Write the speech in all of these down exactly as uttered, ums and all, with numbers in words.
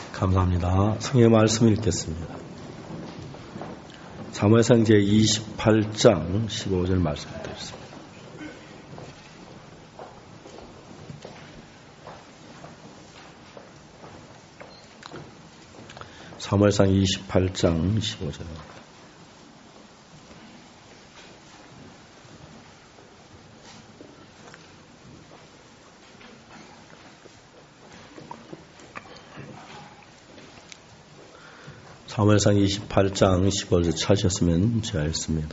감사합니다. 성의 말씀 읽겠습니다. 사무엘상 제이십팔 장 십오 절 말씀 드리겠습니다. 사무엘상 이십팔 장 십오 절. 사무엘상 이십팔 장 십오 절 찾으셨으면 제가 읽습니다.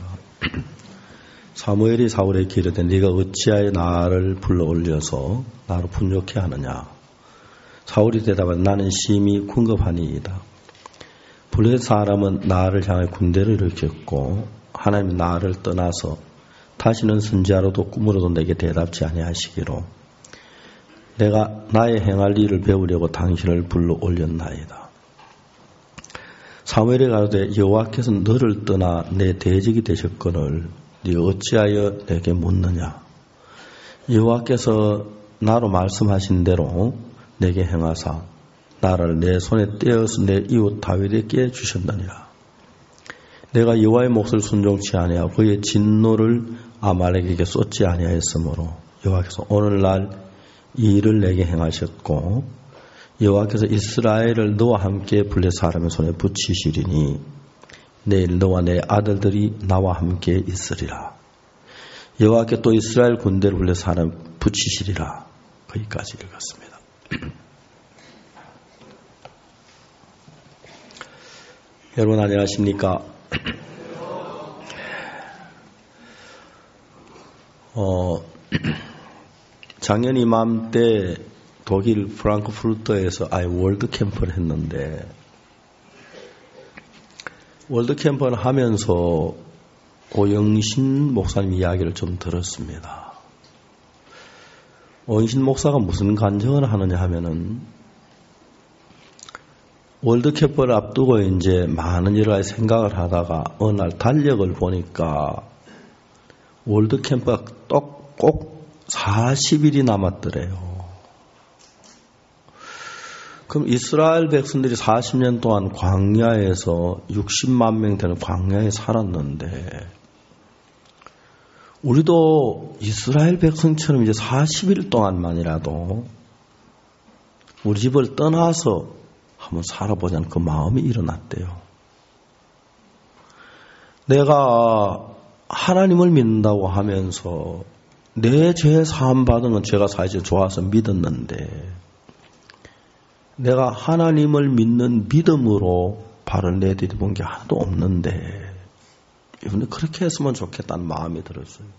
사무엘이 사울에게 이르되 네가 어찌하여 나를 불러올려서 나로 분욕케 하느냐. 사울이 대답하되 나는 심히 궁급하니이다. 블레셋 사람은 나를 향해 군대를 일으켰고 하나님이 나를 떠나서 다시는 선지자로도 꿈으로도 내게 대답지 아니하시기로 내가 나의 행할 일을 배우려고 당신을 불러올렸나이다. 사무엘이 가로되 여호와께서 너를 떠나 내 대적이 되셨거늘 네가 어찌하여 내게 묻느냐. 여호와께서 나로 말씀하신 대로 내게 행하사 나를 내 손에 떼어서 내 이웃 다윗에게 주셨느니라. 내가 여호와의 몫을 순종치 아니하고 그의 진노를 아말렉에게 쏟지 아니하였으므로 여호와께서 오늘날 이 일을 내게 행하셨고 여호와께서 이스라엘을 너와 함께 블레셋 사람의 손에 붙이시리니 내일 너와 내 아들들이 나와 함께 있으리라. 여호와께 또 이스라엘 군대를 블레셋 사람 붙이시리라. 거기까지 읽었습니다. 여러분 안녕하십니까? 어, 작년 이맘때 독일 프랑크푸르트에서 아예 월드 캠프를 했는데 월드 캠프를 하면서 오영신 목사님 이야기를 좀 들었습니다. 오영신 목사가 무슨 간증을 하느냐 하면은 월드 캠프를 앞두고 이제 많은 여러 가지 생각을 하다가 어느 날 달력을 보니까 월드 캠프가 꼭 사십 일이 남았더래요. 그럼 이스라엘 백성들이 사십 년 동안 광야에서 육십만 명 되는 광야에 살았는데 우리도 이스라엘 백성처럼 이제 사십 일 동안만이라도 우리 집을 떠나서 한번 살아보자는 그 마음이 일어났대요. 내가 하나님을 믿는다고 하면서 내 죄 사함 받은 건 제가 사실 좋아서 믿었는데 내가 하나님을 믿는 믿음으로 발을 내디뎌본 게 하나도 없는데 이분들 그렇게 했으면 좋겠다는 마음이 들었어요.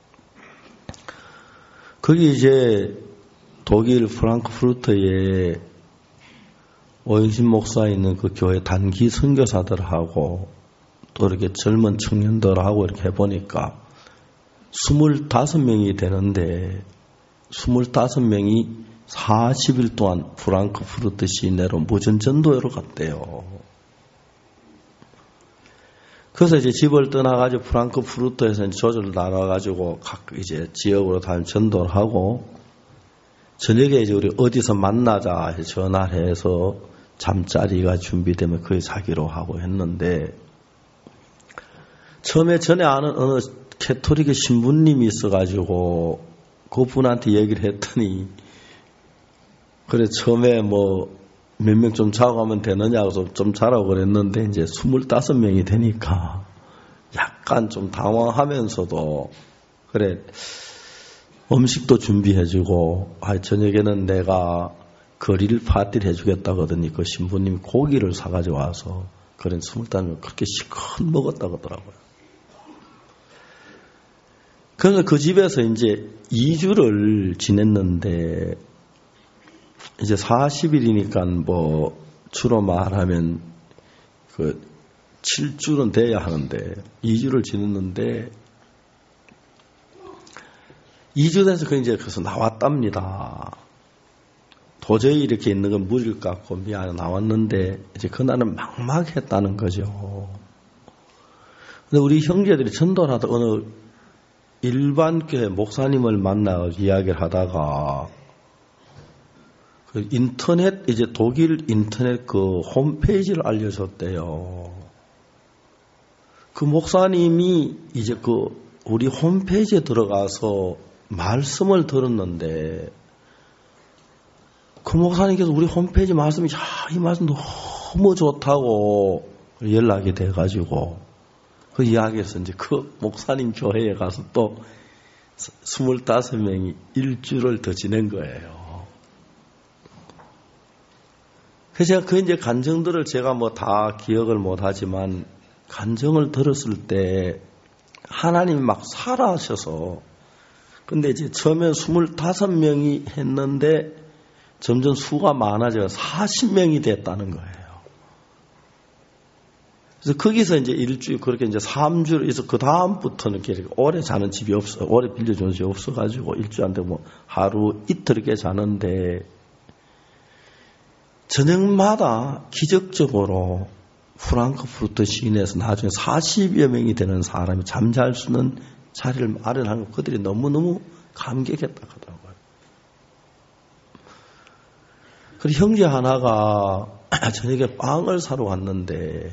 거기 이제 독일 프랑크푸르트에 오영신 목사 있는 그 교회 단기 선교사들하고 또 이렇게 젊은 청년들하고 이렇게 해보니까 스물다섯 명이 되는데 스물다섯 명이 사십 일 동안 프랑크푸르트 시내로 무전전도회로 갔대요. 그래서 이제 집을 떠나가지고 프랑크푸르트에서 이제 조절을 나눠가지고 각 이제 지역으로 다니면 전도를 하고 저녁에 이제 우리 어디서 만나자 해서 전화를 해서 잠자리가 준비되면 거기 자기로 하고 했는데 처음에 전에 아는 어느 캐토릭의 신부님이 있어가지고 그분한테 얘기를 했더니 그래 처음에 뭐 몇 명 좀 자고 하면 되느냐고 좀 자라고 그랬는데 이제 스물다섯 명이 되니까 약간 좀 당황하면서도 그래 음식도 준비해주고 아 저녁에는 내가 거리를 파티를 해주겠다고 하더니 그 신부님이 고기를 사가지고 와서 그런 스물다섯 명 그렇게 실컷 먹었다고 하더라고요. 그래서 그 집에서 이제 이 주를 지냈는데 이제 사십 일이니까 뭐 주로 말하면 그 칠 주는 돼야 하는데 이 주를 지냈는데 이 주 돼서 그 이제 그래서 나왔답니다. 도저히 이렇게 있는 건 무리일 것 같고 미안해 나왔는데 이제 그날은 막막했다는 거죠. 근데 우리 형제들이 전도를 하다 어느 일반 교회 목사님을 만나 이야기를 하다가 그 인터넷, 이제 독일 인터넷 그 홈페이지를 알려줬대요. 그 목사님이 이제 그 우리 홈페이지에 들어가서 말씀을 들었는데 그 목사님께서 우리 홈페이지 말씀이 야, 이 말씀 너무 좋다고 연락이 돼가지고 그 이야기에서 이제 그 목사님 교회에 가서 또 스물다섯 명이 일주를 더 지낸 거예요. 그래서 제가 그 이제 간증들을 제가 뭐 다 기억을 못 하지만 간증을 들었을 때 하나님이 막 살아하셔서 근데 이제 처음에 스물다섯 명이 했는데 점점 수가 많아져 사십 명이 됐다는 거예요. 그래서 거기서 이제 일주일 그렇게 이제 삼 주를 해서 그 다음부터는 이렇게 오래 자는 집이 없어, 오래 빌려주는 집이 없어가지고 일주일 안 되고 뭐 하루 이틀 이렇게 자는데 저녁마다 기적적으로 프랑크푸르트 시내에서 나중에 사십여 명이 되는 사람이 잠잘 수 있는 자리를 마련하는 거 그들이 너무너무 감격했다 하더라고요. 그리고 형제 하나가 저녁에 빵을 사러 갔는데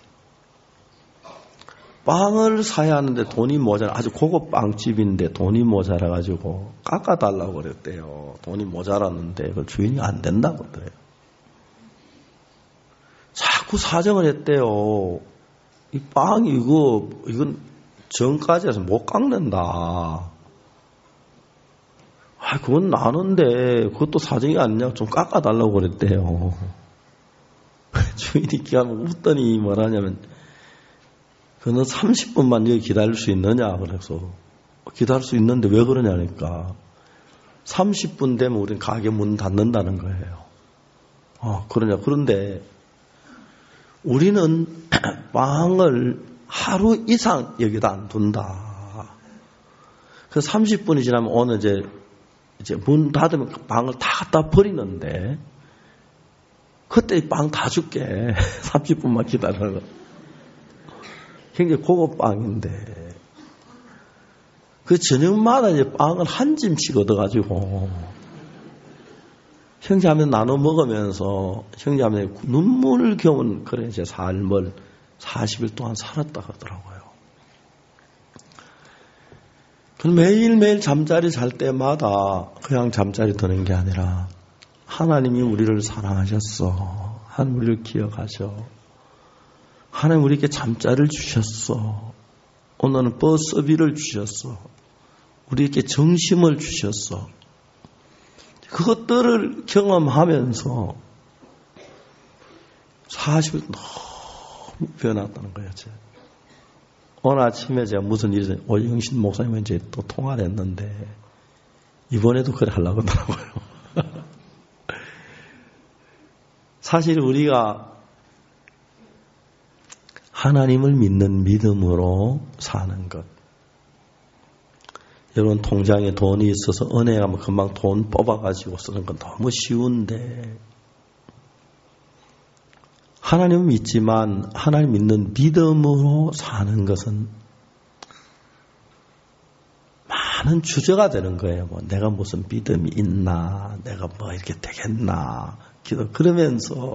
빵을 사야 하는데 돈이 모자라, 아주 고급 빵집인데 돈이 모자라가지고 깎아달라고 그랬대요. 돈이 모자랐는데 그 주인이 안 된다고 그래요. 자꾸 사정을 했대요. 이 빵이 이거, 이건 전까지 해서 못 깎는다. 아, 그건 나는데 그것도 사정이 아니냐. 좀 깎아달라고 그랬대요. 주인이 기가 막히고 웃더니 뭐라냐면 그는 삼십 분만 여기 기다릴 수 있느냐. 그래서 기다릴 수 있는데 왜 그러냐니까 삼십 분 되면 우린 가게 문 닫는다는 거예요. 아, 그러냐. 그런데 우리는 빵을 하루 이상 여기다 안 둔다. 그 삼십 분이 지나면 오늘 이제, 이제 문 닫으면 빵을 다 갖다 버리는데, 그때 빵 다 줄게. 삼십 분만 기다려라. 굉장히 고급 빵인데, 그 저녁마다 이제 빵을 한 짐씩 얻어가지고, 형제하면 나눠 먹으면서 형제하면 눈물겨운 그런 제 삶을 사십 일 동안 살았다 하더라고요. 매일매일 잠자리 잘 때마다 그냥 잠자리 드는 게 아니라 하나님이 우리를 사랑하셨어. 하나님 우리를 기억하셔. 하나님 우리에게 잠자리를 주셨어. 오늘은 버스비를 주셨어. 우리에게 정심을 주셨어. 그것들을 경험하면서 사십 일 너무 변했다는 거예요. 제가. 오늘 아침에 제가 무슨 일이 있어요. 오영신 목사님과 이제 또 통화를 했는데 이번에도 그래 하려고 하더라고요. 사실 우리가 하나님을 믿는 믿음으로 사는 것. 여러분 통장에 돈이 있어서 은행에 가면 금방 돈 뽑아가지고 쓰는 건 너무 쉬운데 하나님을 믿지만 하나님 믿는 믿음으로 사는 것은 많은 주저가 되는 거예요. 뭐 내가 무슨 믿음이 있나, 내가 뭐 이렇게 되겠나, 기도 그러면서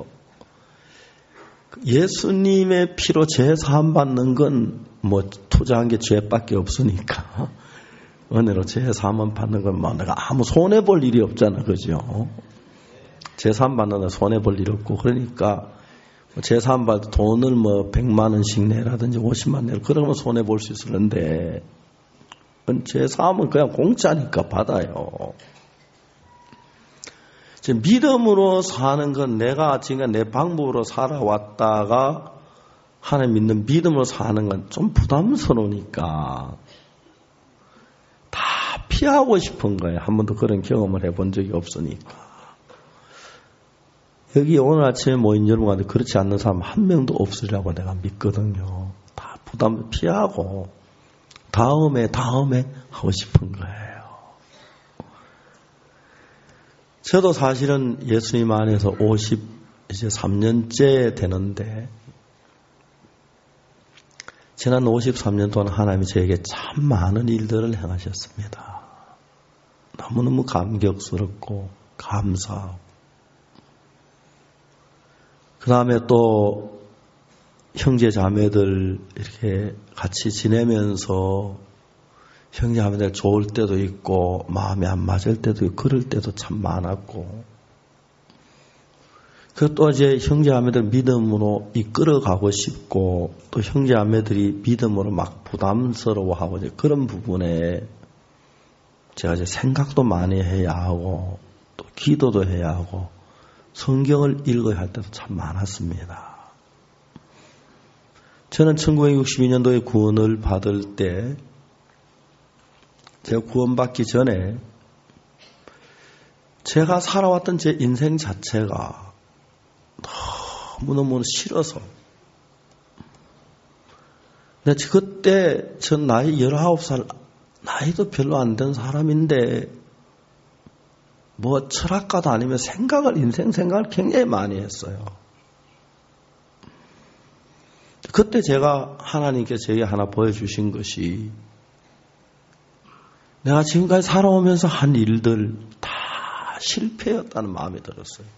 예수님의 피로 죄 사함 받는 건 뭐 투자한 게 죄밖에 없으니까. 은혜로 죄 사함 받는 건 뭐 내가 아무 손해 볼 일이 없잖아, 그죠? 죄 사함 받는 데 손해 볼 일 없고 그러니까 죄 사함 받을 돈을 뭐 백만 원씩 내라든지 오십만 내라 그러면 손해 볼 수 있었는데 죄 사함은 그냥 공짜니까 받아요. 믿음으로 사는 건 내가 지금 내 방법으로 살아왔다가 하나님 믿는 믿음으로 사는 건 좀 부담스러우니까. 피하고 싶은 거예요. 한 번도 그런 경험을 해본 적이 없으니까. 여기 오늘 아침에 모인 여러분한테 그렇지 않는 사람 한 명도 없으리라고 내가 믿거든요. 다 부담을 피하고 다음에 다음에 하고 싶은 거예요. 저도 사실은 예수님 안에서 오십삼 년째 되는데 지난 오십삼 년 동안 하나님이 저에게 참 많은 일들을 행하셨습니다. 너무너무 감격스럽고 감사하고 그 다음에 또 형제 자매들 이렇게 같이 지내면서 형제 자매들 좋을 때도 있고 마음이 안 맞을 때도 있고 그럴 때도 참 많았고, 그 또 이제 형제 자매들 믿음으로 이끌어가고 싶고 또 형제 자매들이 믿음으로 막 부담스러워하고 이제 그런 부분에 제가 이제 생각도 많이 해야 하고 또 기도도 해야 하고 성경을 읽어야 할 때도 참 많았습니다. 저는 천구백육십이 년도에 구원을 받을 때 제가 구원받기 전에 제가 살아왔던 제 인생 자체가 너무너무 싫어서, 근데 그때 전 나이 열아홉 살, 나이도 별로 안 된 사람인데 뭐 철학가도 아니면 생각을, 인생 생각을 굉장히 많이 했어요. 그때 제가 하나님께서 제게 하나 보여주신 것이, 내가 지금까지 살아오면서 한 일들 다 실패였다는 마음이 들었어요.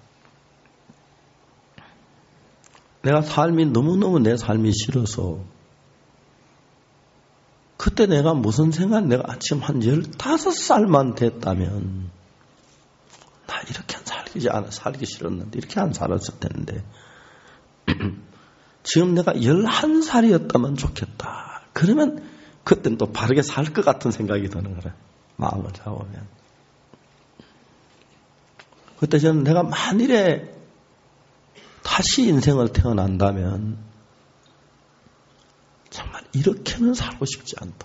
내가 삶이 너무너무 내 삶이 싫어서, 그때 내가 무슨 생각, 내가 지금 한 열다섯 살만 됐다면 나 이렇게 안 살기, 안, 살기 싫었는데 이렇게 안 살았을 텐데 지금 내가 열한 살이었다면 좋겠다. 그러면 그때는 또 바르게 살 것 같은 생각이 드는 거래. 마음을 잡으면. 그때 저는 내가 만일에 다시 인생을 태어난다면 정말 이렇게는 살고 싶지 않다.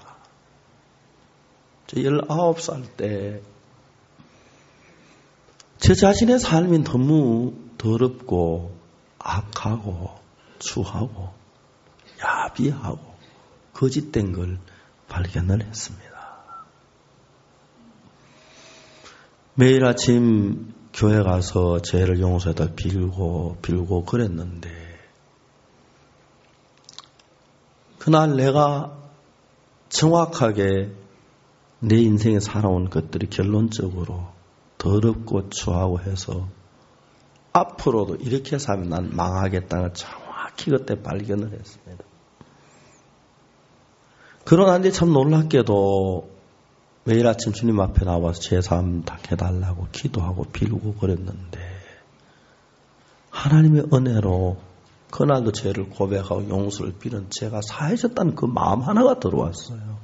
저 열아홉 살 때 제 자신의 삶이 너무 더럽고 악하고 추하고 야비하고 거짓된 걸 발견을 했습니다. 매일 아침 교회 가서 죄를 용서해다 빌고 빌고 그랬는데, 그날 내가 정확하게 내 인생에 살아온 것들이 결론적으로 더럽고 추하고 해서 앞으로도 이렇게 살면 난 망하겠다는 정확히 그때 발견을 했습니다. 그러나 이제 참 놀랍게도 매일 아침 주님 앞에 나와서 제 삶 다 해달라고 기도하고 빌고 그랬는데, 하나님의 은혜로 그날도 죄를 고백하고 용서를 빌은 제가 사해졌다는 그 마음 하나가 들어왔어요.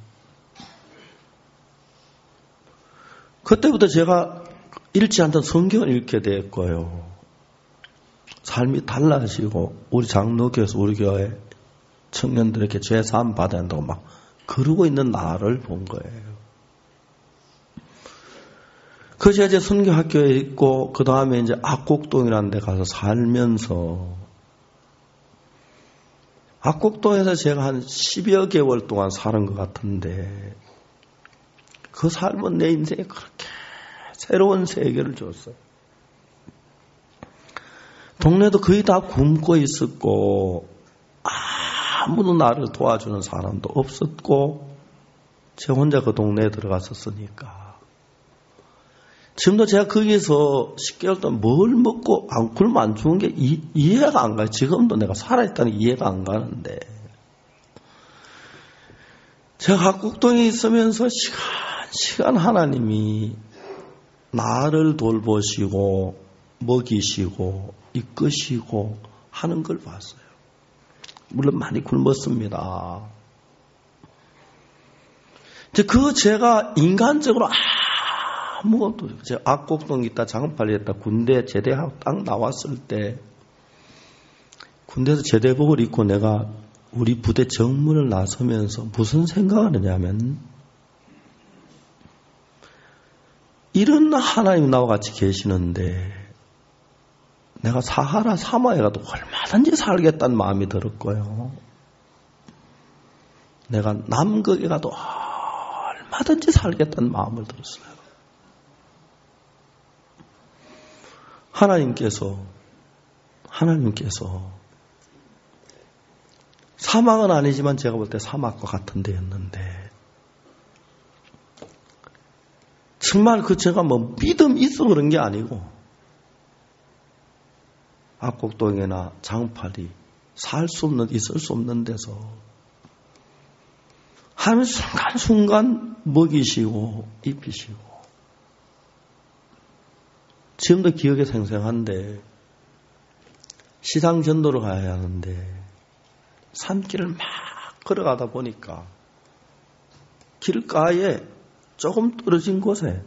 그때부터 제가 읽지 않던 성경을 읽게 됐고요. 삶이 달라지고 우리 장로교에서 우리 교회 청년들에게 죄 사함 받아야 한다고 막 그러고 있는 나를 본 거예요. 그 제가 이제 선교학교에 있고 그 다음에 이제 악곡동이라는 데 가서 살면서, 악곡동에서 제가 한 십여 개월 동안 사는 것 같은데 그 삶은 내 인생에 그렇게 새로운 세계를 줬어요. 동네도 거의 다 굶고 있었고 아무도 나를 도와주는 사람도 없었고 제가 혼자 그 동네에 들어갔었으니까. 지금도 제가 거기서 십 개월 동안 뭘 먹고 안 굶어 안 죽은 게 이, 이해가 안 가요. 지금도 내가 살아있다는 이해가 안 가는데, 제가 각국동에 있으면서 시간 시간 하나님이 나를 돌보시고 먹이시고 이끄시고 하는 걸 봤어요. 물론 많이 굶었습니다. 그 제가 인간적으로 아무것도, 제가 악곡동 있다 장팔리 했다 군대 제대하고 딱 나왔을 때 군대에서 제대복을 입고 내가 우리 부대 정문을 나서면서 무슨 생각을 하냐면, 이런 하나님 나와 같이 계시는데 내가 사하라 사마에 가도 얼마든지 살겠다는 마음이 들었고요. 내가 남극에 가도 얼마든지 살겠다는 마음을 들었어요. 하나님께서 하나님께서 사막은 아니지만 제가 볼 때 사막과 같은 데였는데, 정말 그 제가 뭐 믿음 있어 그런 게 아니고 압곡동이나 장팔이 살 수 없는, 있을 수 없는 데서 하나님 순간순간 먹이시고 입히시고, 지금도 기억에 생생한데 시상 전도를 가야 하는데 산길을 막 걸어가다 보니까 길가에 조금 떨어진 곳에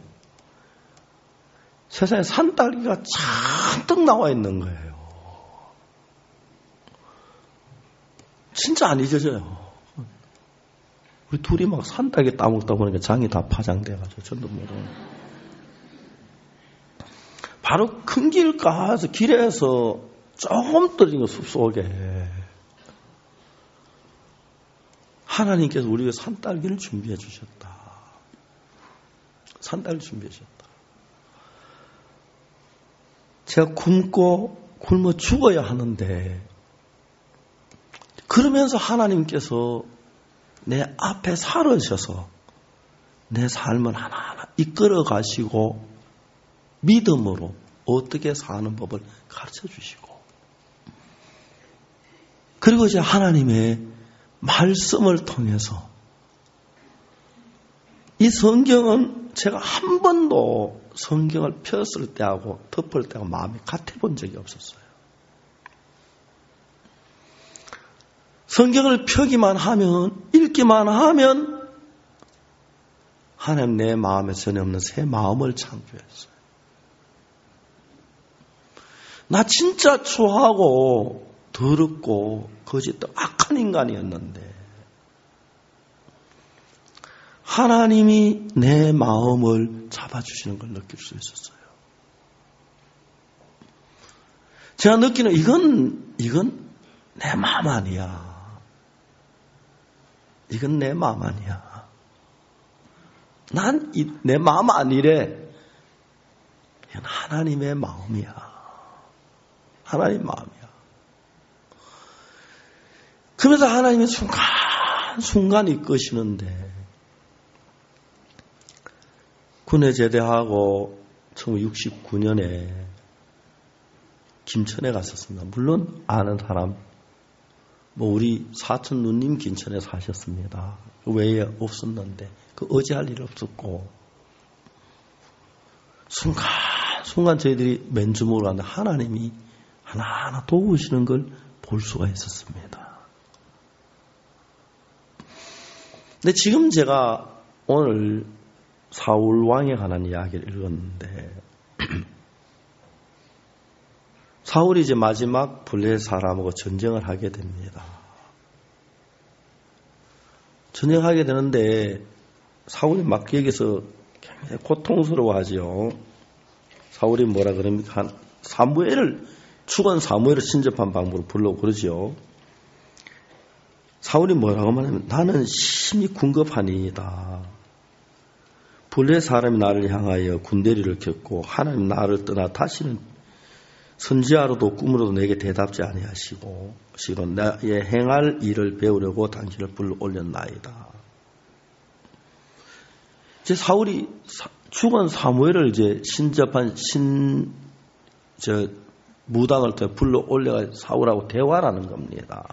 세상에 산딸기가 잔뜩 나와 있는 거예요. 진짜 안 잊어져요. 우리 둘이 막 산딸기 따먹다 보니까 장이 다 파장돼가지고 전도 모르는. 바로 큰 길가에서 길에서 조금 떨어진 거 숲속에 하나님께서 우리에게 산딸기를 준비해 주셨다. 산딸기를 준비해 주셨다. 제가 굶고 굶어 죽어야 하는데, 그러면서 하나님께서 내 앞에 살으셔서 내 삶을 하나하나 이끌어 가시고 믿음으로 어떻게 사는 법을 가르쳐 주시고, 그리고 이제 하나님의 말씀을 통해서, 이 성경은 제가 한 번도 성경을 폈을 때하고 덮을 때하고 마음이 같아 본 적이 없었어요. 성경을 펴기만 하면, 읽기만 하면 하나님 내 마음에 전혀 없는 새 마음을 창조했어요. 나 진짜 추하고 더럽고 거짓도 악한 인간이었는데 하나님이 내 마음을 잡아주시는 걸 느낄 수 있었어요. 제가 느끼는, 이건 이건 내 마음 아니야. 이건 내 마음 아니야. 난 내 마음 아니래. 이건 하나님의 마음이야. 하나님 마음이야. 그러면서 하나님이 순간순간 이끄시는데, 군에 제대하고 천구백육십구 년에 김천에 갔었습니다. 물론 아는 사람, 뭐 우리 사촌 누님 김천에 사셨습니다. 그 외에 없었는데 그 의지할 일 없었고, 순간 순간 저희들이 맨주먹으로 갔는데 하나님이 하나하나 도우시는 걸 볼 수가 있었습니다. 근데 지금 제가 오늘 사울 왕에 관한 이야기를 읽었는데, 사울이 이제 마지막 블레셋 사람하고 전쟁을 하게 됩니다. 전쟁하게 되는데 사울이 막 여기서 굉장히 고통스러워하죠. 사울이 뭐라 그럽니까? 사무엘을, 죽은 사무엘을 신접한 방법으로 부르려고 그러죠. 사울이 뭐라고 말하면, 나는 심히 궁급하니이다. 블레셋 사람이 나를 향하여 군대리를 켰고 하나님 나를 떠나 다시는 선지자로도 꿈으로도 내게 대답지 아니하시고 시로 나의 행할 일을 배우려고 당신을 불러 올렸나이다. 이제 사울이 사, 죽은 사무엘을 이제 신접한 신, 저, 무당을 또 불러 올려가 사울하고 대화라는 겁니다.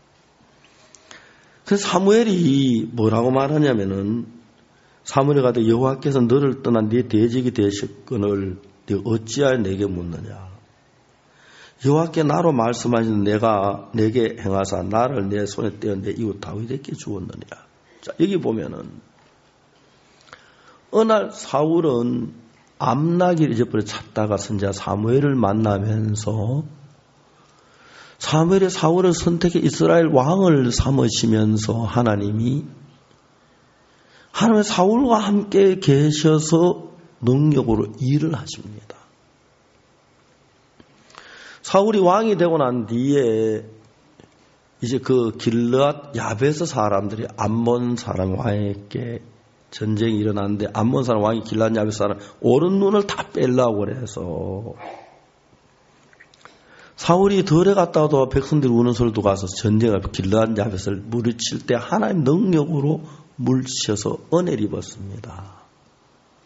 그래서 사무엘이 뭐라고 말하냐면은, 사무엘이 가되 여호와께서 너를 떠난 네 대적이 되셨거늘 네 어찌하여 내게 묻느냐. 여호와께 나로 말씀하신 내가 내게 행하사 나를 내 손에 떼어 내 이웃 다윗에게 주었느냐. 자, 여기 보면은 어느 날 사울은 암나기를 잊어버려 찾다가 선지자 사무엘을 만나면서 사무엘이 사울을 선택해 이스라엘 왕을 삼으시면서 하나님이 하나님의 사울과 함께 계셔서 능력으로 일을 하십니다. 사울이 왕이 되고 난 뒤에 이제 그 길르앗 야베스 사람들이 암몬 사람 왕에게 전쟁이 일어났는데, 암몬 사람 왕이 길르앗 야베스 사람 오른 눈을 다 빼려고 그래서 사울이 덜에 갔다가도 백성들이 우는 소리도 가서 전쟁을 길르앗 야베스를 물리칠 때 하나님 능력으로 물치셔서 은혜를 입었습니다.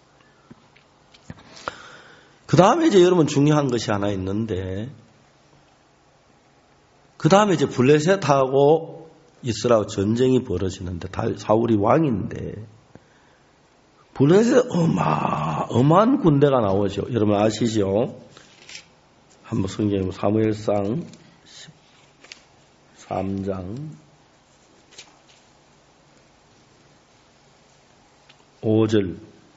그 다음에 이제 여러분 중요한 것이 하나 있는데, 그 다음에 이제 블레셋하고 이스라엘 전쟁이 벌어지는데 사울이 왕인데 블레셋 어마, 어마한 군대가 나오죠. 여러분 아시죠? 한번 성경에 사무엘상 십삼 장 오 절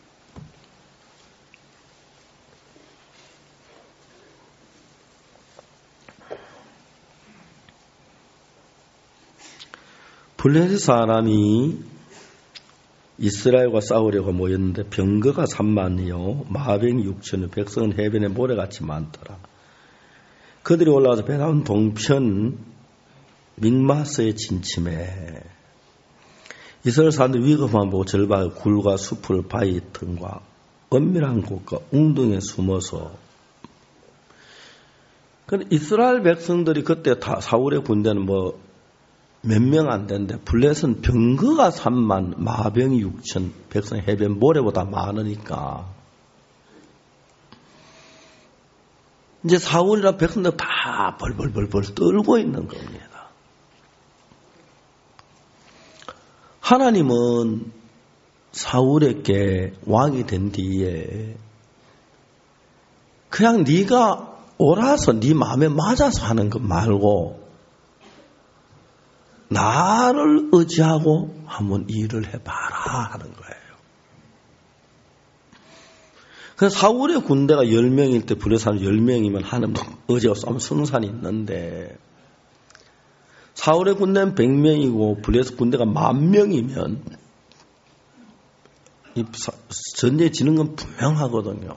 블레셋 사람이 이스라엘과 싸우려고 모였는데 병거가 삼만이요 마병이 육천이요 백성은 해변에 모래같이 많더라. 그들이 올라와서 베다운 동편 믹마스에 진침해 이스라엘 사람들이 위급함을 보고 절박하게 굴과 숲을 바위 틈과 은밀한 곳과 웅덩이에 숨어서 이스라엘 백성들이 그때 다 사울의 군대는 뭐 몇 명 안 되는데 블레셋은 병거가 삼만 마병이 육천 백성 해변 모래보다 많으니까 이제 사울이랑 백성들 다 벌벌벌벌 떨고 있는 겁니다. 하나님은 사울에게 왕이 된 뒤에 그냥 네가 옳아서 네 마음에 맞아서 하는 것 말고 나를 의지하고 한번 일을 해봐라 하는 거예요. 그래서 사울의 군대가 열 명일 때 블레셋 열 명이면 하는 의지가 싸움 승산이 있는데 사울의 군대는 백 명이고 블레셋 군대가 만 명이면 이 전쟁에 지는 건 분명하거든요.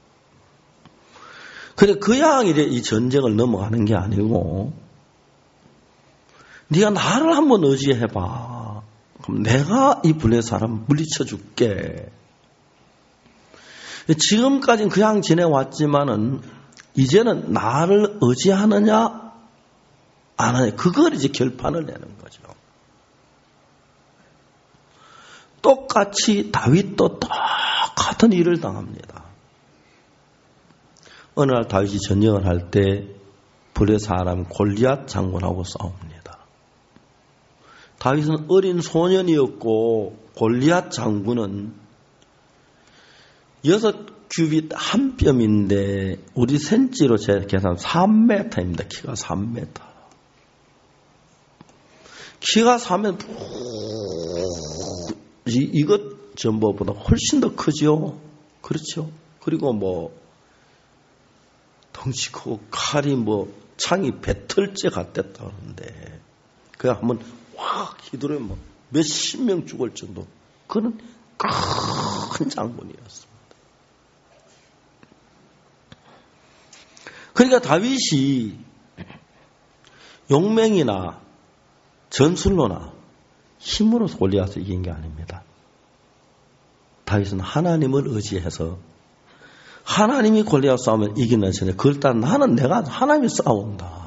그런데 그냥 이래 이 전쟁을 넘어가는 게 아니고 네가 나를 한번 의지해봐. 그럼 내가 이 블레셋 사람 물리쳐 줄게. 지금까지는 그냥 지내왔지만은 이제는 나를 의지하느냐 안 하느냐 그걸 이제 결판을 내는 거죠. 똑같이 다윗도 똑같은 일을 당합니다. 어느 날 다윗이 전쟁을 할 때 블레셋 사람 골리앗 장군하고 싸웁니다. 다윗은 어린 소년이었고 골리앗 장군은 여섯 규빗 한 뼘인데 우리 센치로 제 계산 삼 미터입니다. 키가 삼 미터. 키가 삼 미터 이, 이것 전부보다 훨씬 더 크죠. 그렇죠. 그리고 뭐 덩치 크고 칼이 뭐 창이 배틀째 같댔다 그러는데 그냥 한번 확 휘두르면 뭐 몇십 명 죽을 정도 그런 큰 장군이었습니다. 그러니까 다윗이 용맹이나 전술로나 힘으로서 골리앗을 이긴 게 아닙니다. 다윗은 하나님을 의지해서 하나님이 골리앗 싸우면 이기는 전에 그걸 따라 나는 내가 하나님이 싸운다.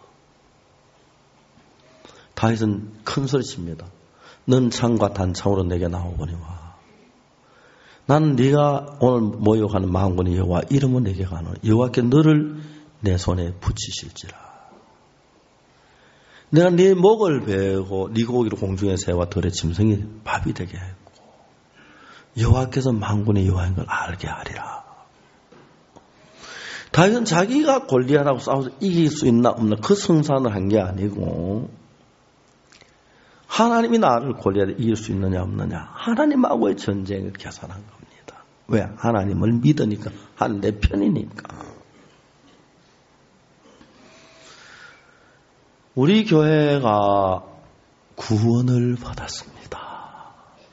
다윗은 큰 소리칩니다. 넌 창과 단창으로 내게 나오거니와 나는 네가 오늘 모욕하는 만군의 여호와 이름은 내게 가노 여호와께 너를 내 손에 붙이실지라. 내가 네 목을 베고 네 고기를 공중에 새와 들의 짐승이 밥이 되게 했고 여호와께서 만군의 여호와인 걸 알게 하리라. 다윗은 자기가 골리앗하고 싸워서 이길 수 있나 없나 그 승산을 한 게 아니고 하나님이 나를 골리앗을 이길 수 있느냐 없느냐 하나님하고의 전쟁을 계산한 겁니다. 왜? 하나님을 믿으니까 한 내 편이니까. 우리 교회가 구원을 받았습니다.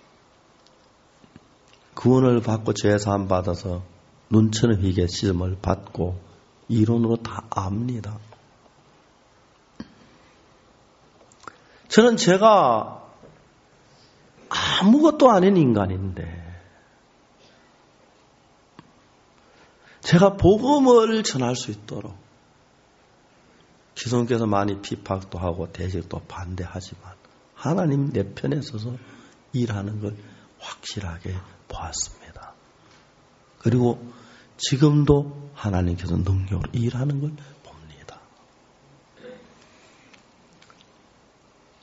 구원을 받고 죄사함 받아서 눈처럼 희게 씻음을 받고 이론으로 다 압니다. 저는 제가 아무것도 아닌 인간인데 제가 복음을 전할 수 있도록 기성께서 많이 비판도 하고 대적도 반대하지만 하나님 내 편에 서서 일하는 걸 확실하게 보았습니다. 그리고 지금도 하나님께서 능력으로 일하는 걸 봅니다.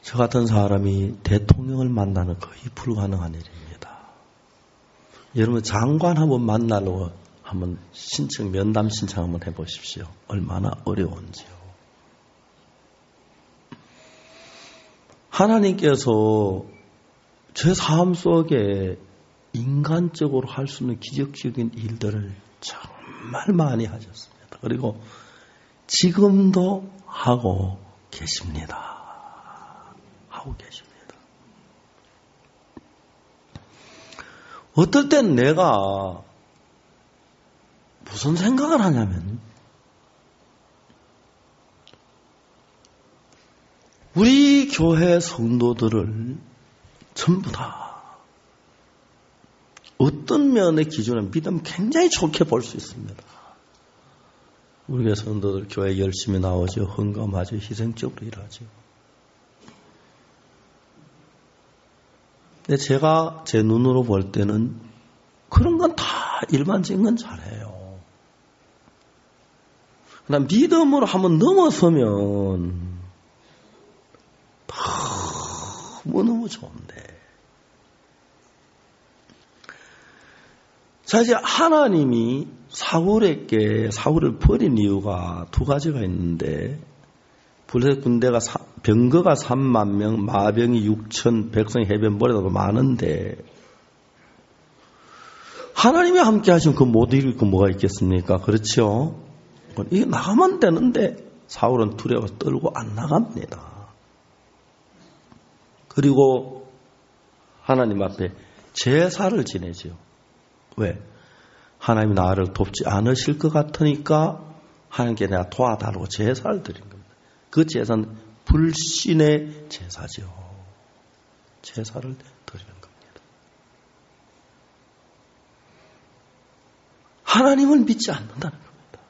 저 같은 사람이 대통령을 만나는 거의 불가능한 일입니다. 여러분 장관 한번 만나러 한번 신청, 면담 신청 한번 해보십시오. 얼마나 어려운지요. 하나님께서 제 삶 속에 인간적으로 할 수 있는 기적적인 일들을 정말 많이 하셨습니다. 그리고 지금도 하고 계십니다. 하고 계십니다. 어떨 땐 내가 무슨 생각을 하냐면 우리 교회 성도들을 전부 다 어떤 면의 기준을 믿으면 굉장히 좋게 볼 수 있습니다. 우리 교회 성도들 교회 열심히 나오죠. 헌금하죠. 희생적으로 일하죠. 근데 제가 제 눈으로 볼 때는 그런 건 다 일반적인 건 잘해요. 그러나 믿음으로 한번 넘어서면 너무너무 좋은데. 자, 이제 하나님이 사울에게, 사울을 버린 이유가 두 가지가 있는데, 블레셋 군대가, 병거가 삼만 명, 마병이 육천, 백성이 해변보다도 많은데, 하나님이 함께 하시면 그 못 이길 거 뭐가 있겠습니까? 그렇죠? 이게 나가면 되는데, 사울은 두려워서 떨고 안 나갑니다. 그리고 하나님 앞에 제사를 지내죠. 왜? 하나님이 나를 돕지 않으실 것 같으니까 하나님께 내가 도와달라고 제사를 드린 겁니다. 그 제사는 불신의 제사죠. 제사를 드리는 겁니다. 하나님을 믿지 않는다는 겁니다.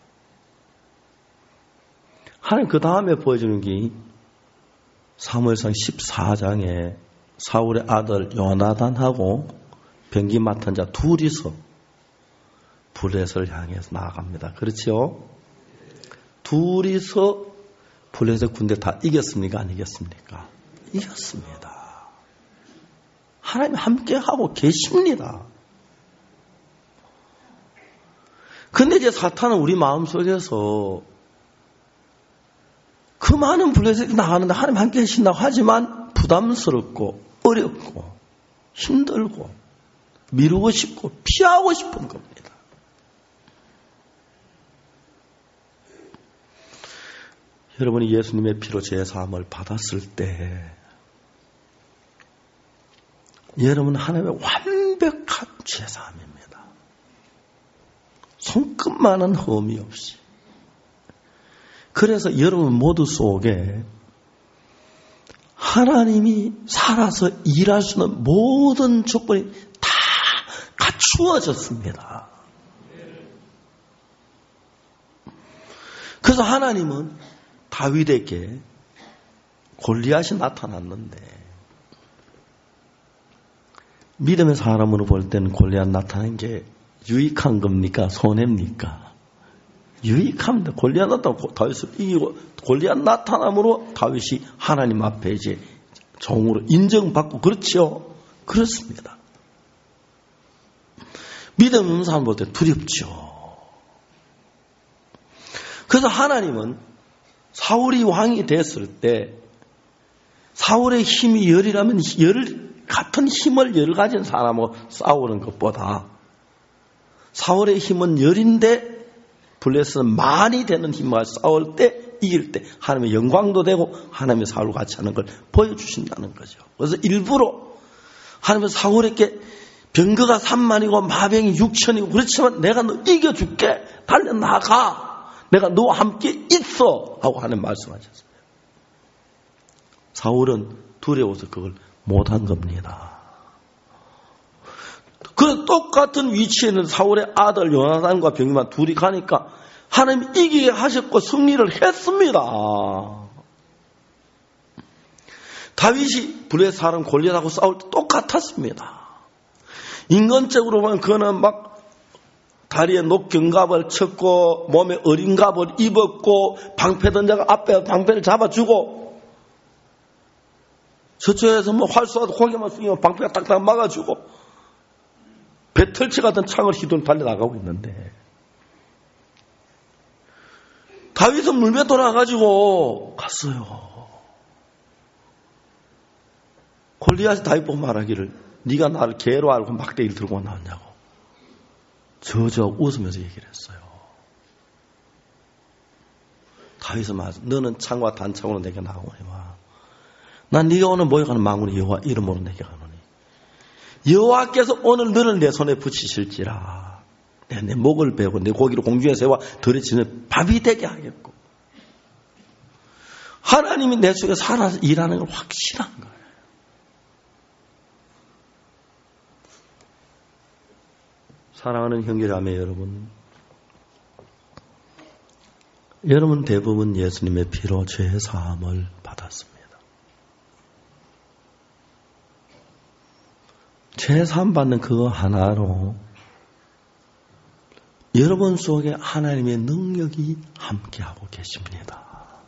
하나님 그 다음에 보여주는 게 사무엘상 십사 장에 사울의 아들 요나단하고 병기 맡은 자 둘이서 블레셋을 향해서 나아갑니다. 그렇죠? 둘이서 블레셋 군대 다 이겼습니까? 안 이겼습니까? 이겼습니다. 하나님 함께하고 계십니다. 근데 이제 사탄은 우리 마음속에서 그 많은 블레셋이 나가는데 하나님 함께 하신다고 하지만 부담스럽고 어렵고 힘들고 미루고 싶고 피하고 싶은 겁니다. 여러분이 예수님의 피로 제사함을 받았을 때 여러분 하나님의 완벽한 제사함입니다. 손끝만한 흠이 없이. 그래서 여러분 모두 속에 하나님이 살아서 일할 수 있는 모든 조건이 다 갖추어졌습니다. 그래서 하나님은 다윗에게 골리앗이 나타났는데 믿음의 사람으로 볼 때는 골리앗 나타난 게 유익한 겁니까? 손해입니까? 유익합니다. 골리앗 나타나고 다윗을 이기고 골리앗 나타남으로 다윗이 하나님 앞에 이제 종으로 인정받고 그렇죠? 그렇습니다. 믿음 없는 사람 볼 때 두렵죠. 그래서 하나님은 사울이 왕이 됐을 때 사울의 힘이 열이라면 열 같은 힘을 열 가진 사람하고 싸우는 것보다 사울의 힘은 열인데 블레셋은 많이 되는 힘과 싸울 때 이길 때 하나님의 영광도 되고 하나님의 사울과 같이 하는 걸 보여주신다는 거죠. 그래서 일부러 하나님은 사울에게 병거가 삼만이고 마병이 육천이고 그렇지만 내가 너 이겨줄게. 달려나가. 내가 너와 함께 있어. 하고 하나님 말씀하셨어요. 사울은 두려워서 그걸 못한 겁니다. 그 똑같은 위치에 있는 사울의 아들 요나단과 병기만 둘이 가니까 하나님 이기게 하셨고 승리를 했습니다. 다윗이 블레셋 사람 골리앗하고 싸울 때 똑같았습니다. 인간적으로 보면 그는 막 다리에 녹경갑을 쳤고 몸에 어린갑을 입었고 방패 던자가 앞에 방패를 잡아주고 저쪽에서 뭐 활 쏘아도 고개만 숙이면 방패가 딱딱 막아주고 배털치 같은 창을 휘두르고 달려나가고 있는데 다윗은 물배 돌아가지고 갔어요. 골리앗이 다윗 보고 말하기를 네가 나를 개로 알고 막대기를 들고 나왔냐고. 저저 웃으면서 얘기를 했어요. 다윗은 말했어. 너는 창과 단창으로 내게 나오니와 난 네가 오늘 모여가는 망군의 여호와 이름으로 내게 가노니 여호와께서 오늘 너를 내 손에 붙이실지라 내가 내 목을 베고 내 고기를 공중에 세워 들에 치는 밥이 되게 하겠고. 하나님이 내 속에 살아서 일하는 걸 확실한 거예요. 사랑하는 형제자매 여러분, 여러분 대부분 예수님의 피로 죄 사함을 받았습니다. 죄 사함 받는 그거 하나로 여러분 속에 하나님의 능력이 함께하고 계십니다.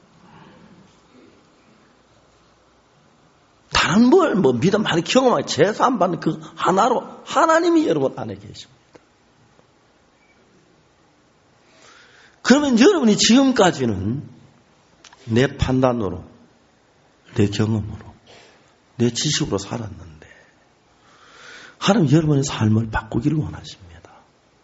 다른 뭘 뭐 믿음 많이 경험하고 죄 사함 받는 그 하나로 하나님이 여러분 안에 계십니다. 그러면 여러분이 지금까지는 내 판단으로, 내 경험으로, 내 지식으로 살았는데 하나님 여러분의 삶을 바꾸기를 원하십니다.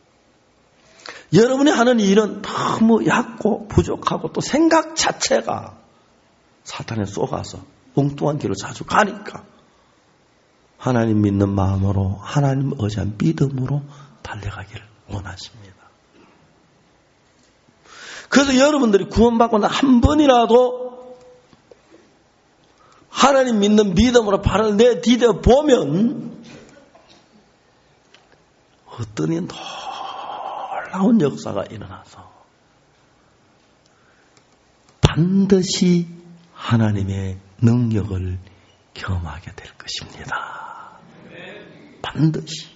여러분이 하는 일은 너무 얕고 부족하고 또 생각 자체가 사탄에 쏘가서 엉뚱한 길로 자주 가니까 하나님 믿는 마음으로 하나님 의지한 믿음으로 달려가기를 원하십니다. 그래서 여러분들이 구원받고 난 한 번이라도 하나님 믿는 믿음으로 발을 내디뎌 보면 어떤 이 놀라운 역사가 일어나서 반드시 하나님의 능력을 경험하게 될 것입니다. 반드시.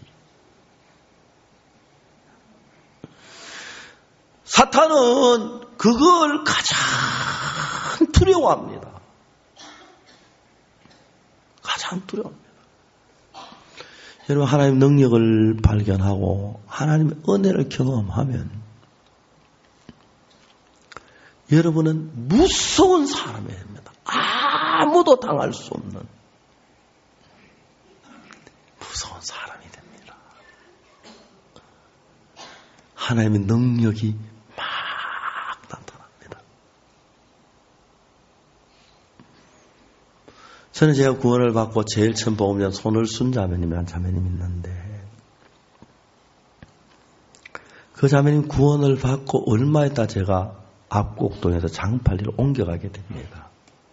사탄은 그걸 가장 두려워합니다. 가장 두려워합니다. 여러분 하나님 능력을 발견하고 하나님의 은혜를 경험하면 여러분은 무서운 사람이 됩니다. 아무도 당할 수 없는 무서운 사람이 됩니다. 하나님의 능력이 막 나타납니다. 저는 제가 구원을 받고 제일 처음 복음전 손을 순 자매님이라는 자매님이 있는데 그 자매님 구원을 받고 얼마 있다 제가 압곡동에서 장팔리로 옮겨가게 됩니다.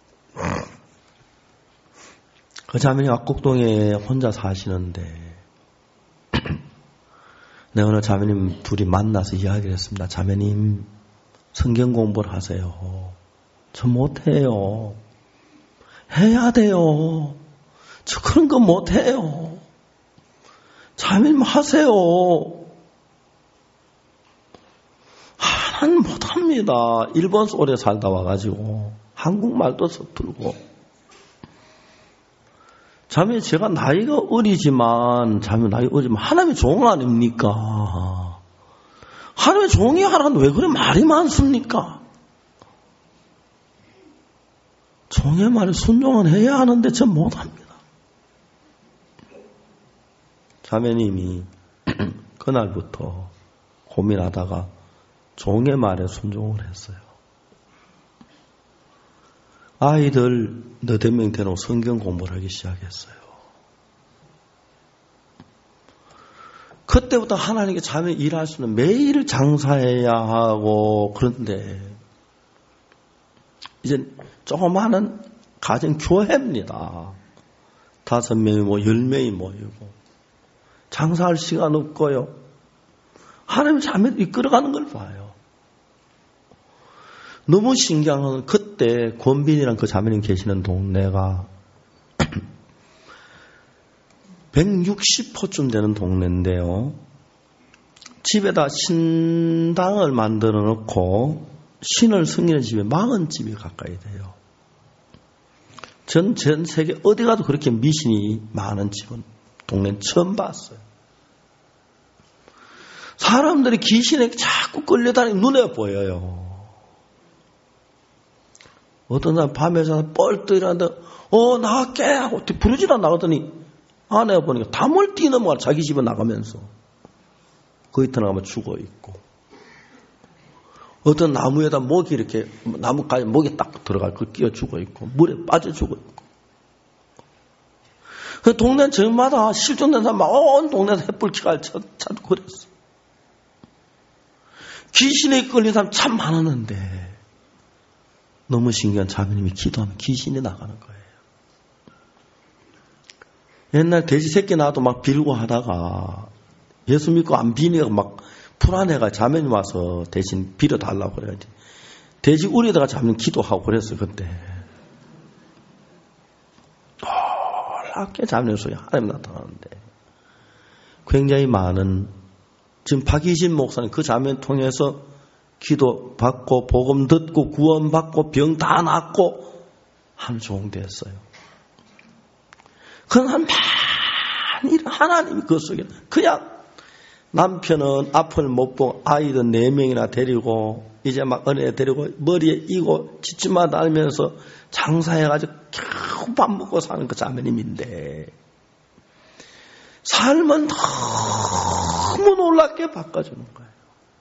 그 자매님 압곡동에 혼자 사시는데 내가 오늘 자매님 둘이 만나서 이야기를 했습니다. 자매님 성경 공부를 하세요. 저 못해요. 해야 돼요. 저 그런 거 못해요. 자매님 하세요. 난 못합니다. 일본에서 오래 살다 와가지고 한국말도 서툴고 자매 제가 나이가 어리지만 자매 나이 어리지만 하나님의 종 아닙니까? 하나님의 종이 하라는데 왜 그래 말이 많습니까? 종의 말에 순종은 해야 하는데 전 못합니다. 자매님이 그날부터 고민하다가 종의 말에 순종을 했어요. 아이들 너댓 명 데리고 성경 공부를 하기 시작했어요. 그때부터 하나님께 자매 일할 수는 매일 장사해야 하고 그런데 이제 조그마한 가정 교회입니다. 다섯 명이 뭐 열 명이 모이고 장사할 시간 없고요. 하나님 자매를 이끌어가는 걸 봐요. 너무 신기한 건 그때 권빈이랑 그 자매님 계시는 동네가 백육십 호쯤 되는 동네인데요. 집에다 신당을 만들어 놓고 신을 섬기는 집에 사십 집이 가까이 돼요. 전, 전 세계 어디 가도 그렇게 미신이 많은 집은 동네는 처음 봤어요. 사람들이 귀신에 자꾸 끌려다니는 눈에 보여요. 어떤 사람 밤에 자서 뻘떡 일어났는데 어 나갈게 하고 부르지도 나가더니 아내가 보니까 담을 뛰는 자기 집에 나가면서 거기 들어가면 죽어있고, 어떤 나무에다 목이 이렇게 나무까지 목이 딱 들어갈 걸 끼어 죽어있고, 물에 빠져 죽어있고. 그 동네 저마다 실종된 사람 온 동네에서 햇불기가 찾고 그랬어. 귀신에 끌린 사람 참 많았는데 너무 신기한 자매님이 기도하면 귀신이 나가는 거예요. 옛날 돼지 새끼 낳아도 막 빌고 하다가 예수 믿고 안 비니까 막 불안해가 자매님 와서 대신 빌어달라고 그래야지. 돼지 우리다가 자매님 기도하고 그랬어요, 그때. 놀랍게 자매님 소리 하나님 나타나는데 굉장히 많은, 지금 박희신 목사님 그 자매님 통해서 기도 받고 복음 듣고 구원 받고 병 다 낫고 한 종 됐어요. 그건 한 많이 하나님이 그 속에 그냥 남편은 앞을 못 보고 아이들 네 명이나 데리고 이제 막 은혜 데리고 머리에 이고 지치마다 알면서 장사해가지고 겨우 밥 먹고 사는 그 자매님인데 삶은 너무 놀랍게 바꿔주는 거예요.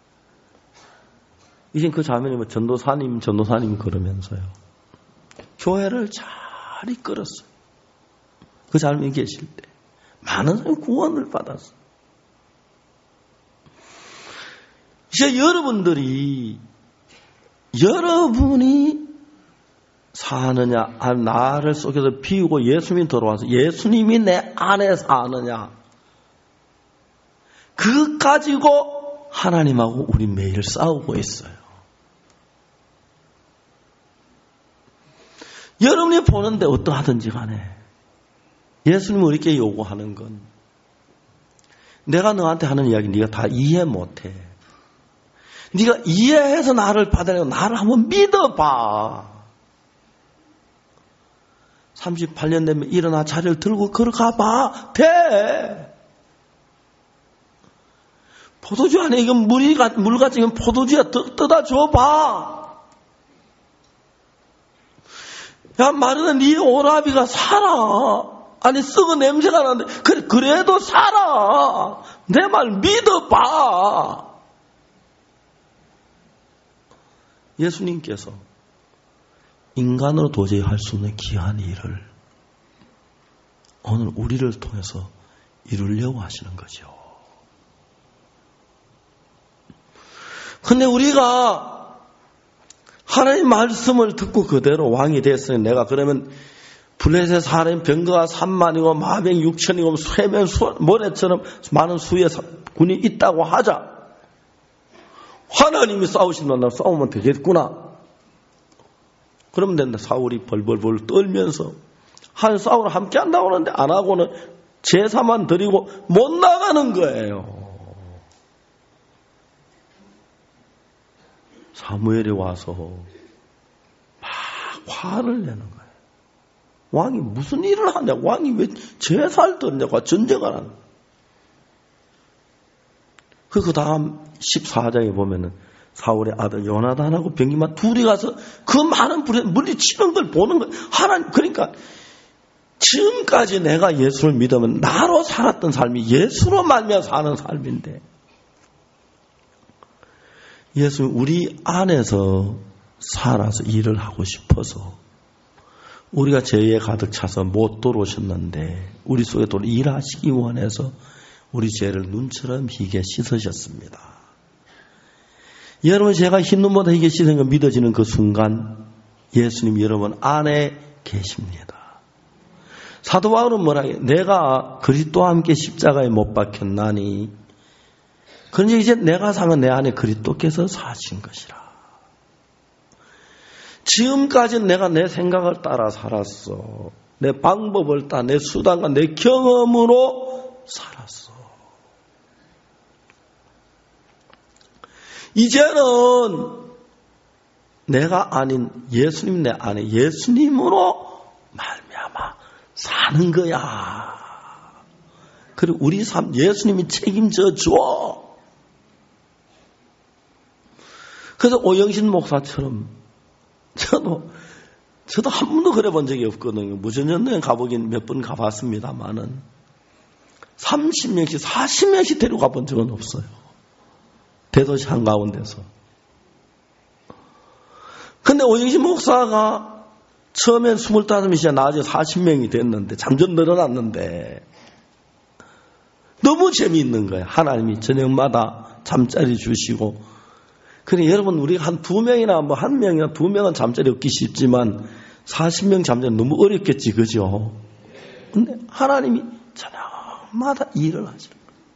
이젠 그 자매님은 전도사님, 전도사님 그러면서요. 교회를 잘 이끌었어요. 그 자매님이 계실 때. 많은 사람이 구원을 받았어요. 이제 여러분들이, 여러분이 사느냐, 아, 나를 속에서 비우고 예수님이 들어와서 예수님이 내 안에 사느냐, 그것 가지고 하나님하고 우리 매일 싸우고 있어요. 여러분이 보는데 어떠하든지 간에 예수님이 우리에게 요구하는 건 내가 너한테 하는 이야기 네가 다 이해 못해. 네가 이해해서 나를 받아내고 나를 한번 믿어봐. 삼십팔 년 되면 일어나 자리를 들고 걸어가봐. 돼. 포도주 안에 이건 물이, 물같이 포도주야 뜯어다 줘봐. 야, 마르는 네 오라비가 살아. 아니, 썩은 냄새가 나는데, 그래, 그래도 살아. 내 말 믿어봐. 예수님께서 인간으로 도저히 할 수 없는 귀한 일을 오늘 우리를 통해서 이루려고 하시는 거죠. 근데 우리가 하나님 말씀을 듣고 그대로 왕이 됐으니 내가 그러면 블레셋 사람 병거가 삼만이고 마병 육천이고 쇠면 모래처럼 많은 수의 군이 있다고 하자. 하나님이 싸우시면 나 싸우면 되겠구나. 그러면 된다. 사울이 벌벌벌 떨면서 한 사울을 함께 한다고 하는데 안 하고는 제사만 드리고 못 나가는 거예요. 사무엘이 와서 막 화를 내는 거예요. 왕이 무슨 일을 하냐? 왕이 왜 제사를 드리냐고 전쟁을 하는 거예요. 그 다음 십사 장에 보면은 사울의 아들 요나단하고 병기만 둘이 가서 그 많은 불에 물리치는 걸 보는 거예요. 하나님, 그러니까 지금까지 내가 예수를 믿으면 나로 살았던 삶이 예수로 말미암아 사는 삶인데 예수님 우리 안에서 살아서 일을 하고 싶어서 우리가 죄에 가득 차서 못 들어오셨는데 우리 속에 또 일하시기 원해서 우리 죄를 눈처럼 희게 씻으셨습니다. 여러분 제가 흰 눈보다 희게 씻은 거 믿어지는 그 순간 예수님 여러분 안에 계십니다. 사도 바울은 뭐라 해요? 내가 그리스도와 함께 십자가에 못 박혔나니 그런데 이제 내가 사면 내 안에 그리스도께서 사신 것이라. 지금까지는 내가 내 생각을 따라 살았어. 내 방법을 따라 내 수단과 내 경험으로 살았어. 이제는 내가 아닌 예수님 내 안에 예수님으로 말 사는 거야. 그리고 우리 삶 예수님이 책임져 줘. 그래서 오영신 목사처럼 저도 저도 한 번도 그래 본 적이 없거든요. 무전연여행 가보긴 몇 번 가봤습니다만은 삼십 명씩 사십 명씩 데리고 가본 적은 없어요. 대도시 한가운데서. 근데 오영신 목사가 처음엔 스물다섯 명이야 나중에 사십 명이 됐는데 점점 늘어났는데 너무 재미있는 거예요. 하나님이 저녁마다 잠자리 주시고. 그래 여러분 우리가 한 두 명이나 뭐 한 명이나 두 명은 잠자리 얻기 쉽지만 사십 명 잠자리 너무 어렵겠지, 그죠? 근데 하나님이 저녁마다 일을 하시는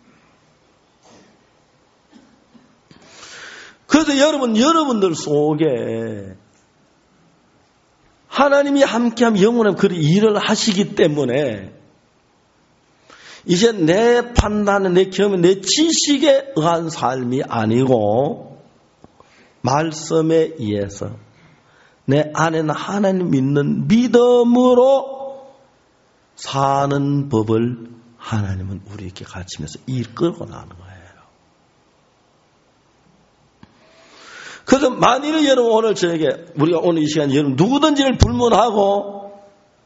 거예요. 그래서 여러분 여러분들 속에 하나님이 함께하면 영원한 그 일을 하시기 때문에 이제 내 판단에 내 경험에 내 지식에 의한 삶이 아니고 말씀에 의해서 내 안에는 하나님 믿는 믿음으로 사는 법을 하나님은 우리에게 가르치면서 일 끌고 나는 거예요. 그래서 만일 여러분 오늘 저에게 우리가 오늘 이 시간에 여러분 누구든지를 불문하고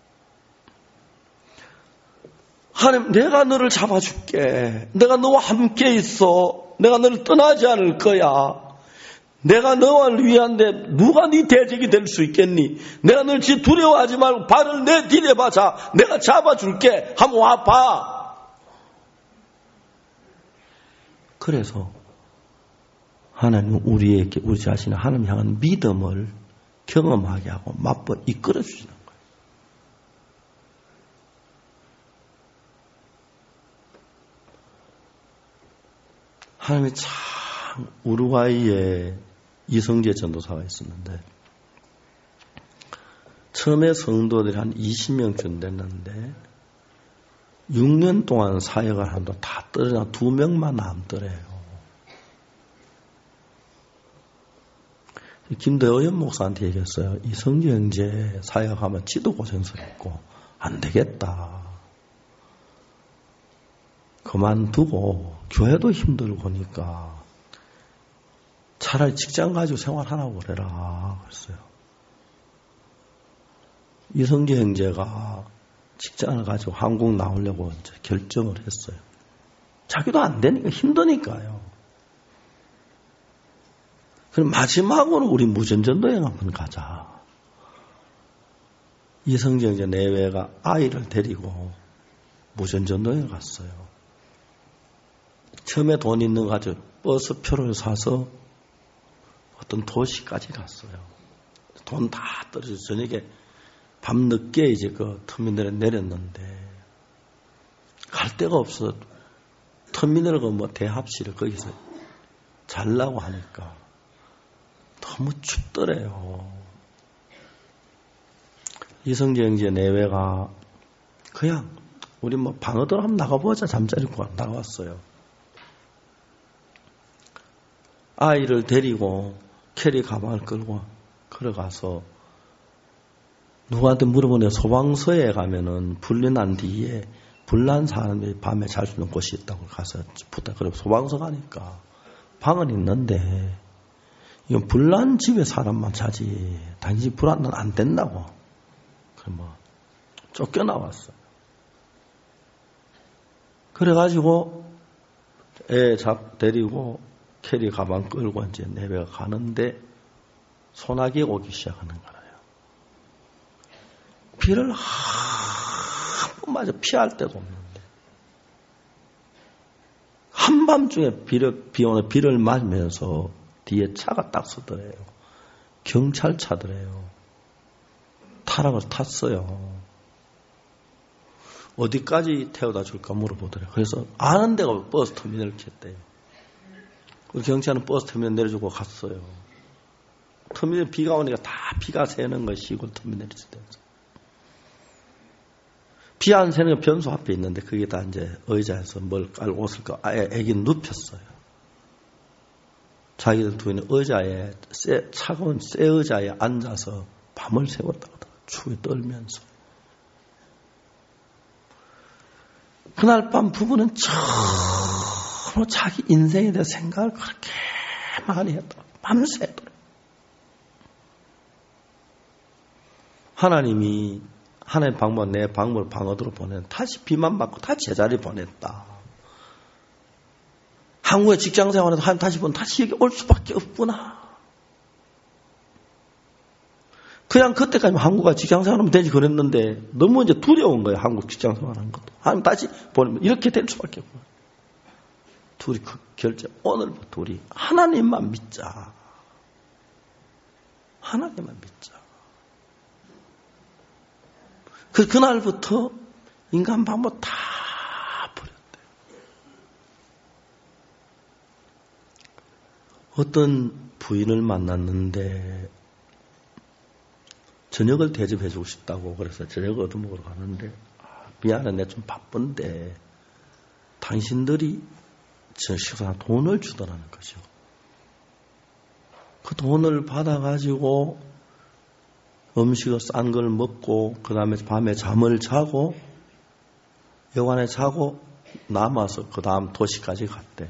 하나님 내가 너를 잡아줄게. 내가 너와 함께 있어. 내가 너를 떠나지 않을 거야. 내가 너를 위한데 누가 네 대적이 될 수 있겠니? 내가 널 두려워하지 말고 발을 내디뎌봐. 자, 내가 잡아줄게. 한번 와봐. 그래서 하나님은 우리에게 우리 자신의 하나님 향한 믿음을 경험하게 하고 맛보 이끌어 주시는 거예요. 하나님이 참 우루과이에 이성재 전도사가 있었는데 처음에 성도들이 한 이십 명쯤 됐는데 육 년 동안 사역을 한다 다 떨어져 두 명만 남더래요. 김대호연 목사한테 얘기했어요. 이성재 형제 사역하면 지도 고생스럽고 안 되겠다. 그만두고 교회도 힘들고 그러니까 차라리 직장 가지고 생활하라고 그래라. 그랬어요. 이성재 형제가 직장을 가지고 한국 나오려고 이제 결정을 했어요. 자기도 안 되니까 힘드니까요. 그럼 마지막으로 우리 무전전도 여행 한번 가자. 이성재 형제 내외가 아이를 데리고 무전전도 여행 갔어요. 처음에 돈 있는 거 가지고 버스표를 사서 어떤 도시까지 갔어요. 돈 다 떨어져서 저녁에 밤늦게 이제 그 터미널에 내렸는데 갈 데가 없어. 터미널 그 뭐 대합실을 거기서 자려고 하니까 너무 춥더래요. 이성재 형제 내외가 그냥 우리 뭐 방어들 한번 나가보자 잠자리고 나왔어요. 아이를 데리고 캐리 가방을 끌고 걸어가서 누구한테 물어보냐 소방서에 가면은 불이 난 뒤에 불난 사람들이 밤에 잘 수 있는 곳이 있다고 가서 부탁. 그리고 소방서 가니까 방은 있는데 이건 불난 집에 사람만 자지 당신 불안은 안 된다고. 그럼 뭐 쫓겨나왔어. 그래가지고 애 잡 데리고 캐리 가방 끌고 이제 내배가 가는데 소나기 오기 시작하는 거예요. 비를 한 번마저 피할 데도 없는데 한밤중에 비를, 비 오는 비를 맞으면서 뒤에 차가 딱 서더래요. 경찰차더래요. 타락을 탔어요. 어디까지 태워다 줄까 물어보더래요. 그래서 아는 데가 버스 터미널을 켰대요. 그 경찰은 버스 터미널 내려주고 갔어요. 터미널 비가 오니까 다 비가 새는 것이 시골 터미널이 있어요. 비 안 새는 건 변소 앞에 있는데 그게 다 이제 의자에서 뭘 깔고 옷을 깔고 아예 애기는 눕혔어요. 자기들 둘이는 의자에 쇠, 차가운 쇠 의자에 앉아서 밤을 새웠다고 하더라고요. 추위에 떨면서. 그날 밤 부부는 처음으로 자기 인생에 대해 생각을 그렇게 많이 했다. 밤새도록. 하나님이 하나님 방문 내 방문을 방어드로 보낸 다시 비만 맞고 다시 제자리 보냈다. 한국의 직장생활에도 하나님 다시 보면 다시 여기 올 수밖에 없구나. 그냥 그때까지 한국과 직장생활하면 되지 그랬는데 너무 이제 두려운 거예요. 한국 직장생활하는 것도. 하나님 다시 보내면 이렇게 될 수밖에 없구나. 둘이 그 결정 오늘부터 우리 하나님만 믿자. 하나님만 믿자. 그 그날부터 인간 방법 다 버렸대요. 어떤 부인을 만났는데 저녁을 대접해주고 싶다고 그래서 저녁을 얻어먹으러 가는데 아, 미안해 내가 좀 바쁜데 당신들이 저 식사 돈을 주더라는 거죠. 그 돈을 받아가지고 음식을 싼 걸 먹고 그 다음에 밤에 잠을 자고 여관에 자고 남아서 그 다음 도시까지 갔대요.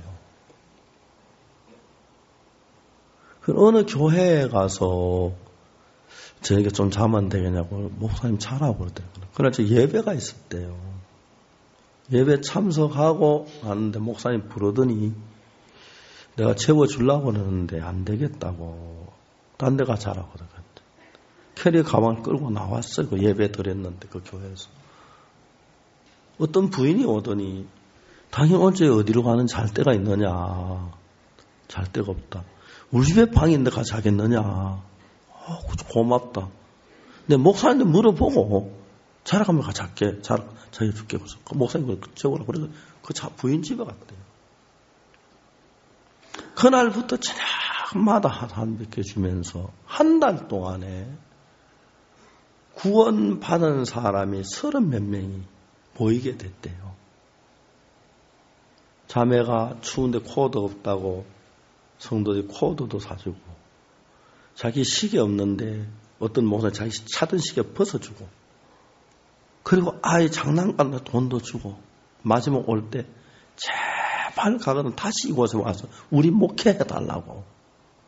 그 어느 교회에 가서 저에게 좀 자면 되겠냐고 목사님 자라고 그러더라고요. 그러나 예배가 있었대요. 예배 참석하고 하는데 목사님 부르더니 내가 채워주려고 그러는데 안 되겠다고 딴 데 가자라고 그러거든요. 캐리어 가방 끌고 나왔어요. 그 예배 드렸는데 그 교회에서. 어떤 부인이 오더니 당신 어제 어디로 가는 잘 데가 있느냐. 잘 데가 없다. 우리 집에 방이 있는데 가서 자겠느냐. 어, 고맙다. 근데 목사님한테 물어보고 자라가면 가 잘게. 잘, 자기 줄게. 그래서 그 목사님 그걸 적으라. 그래서 그 부인 집에 갔대요. 그날부터 저녁마다 한 몇 개 주면서 한 달 동안에 구원받은 사람이 서른 몇 명이 모이게 됐대요. 자매가 추운데 코도 없다고 성도들이 코도도 사주고 자기 시계 없는데 어떤 목사님 자기 차던 시계 벗어주고 그리고 아이 장난감에 돈도 주고 마지막 올 때 제발 가거든 다시 이곳에 와서 우리 목회해달라고.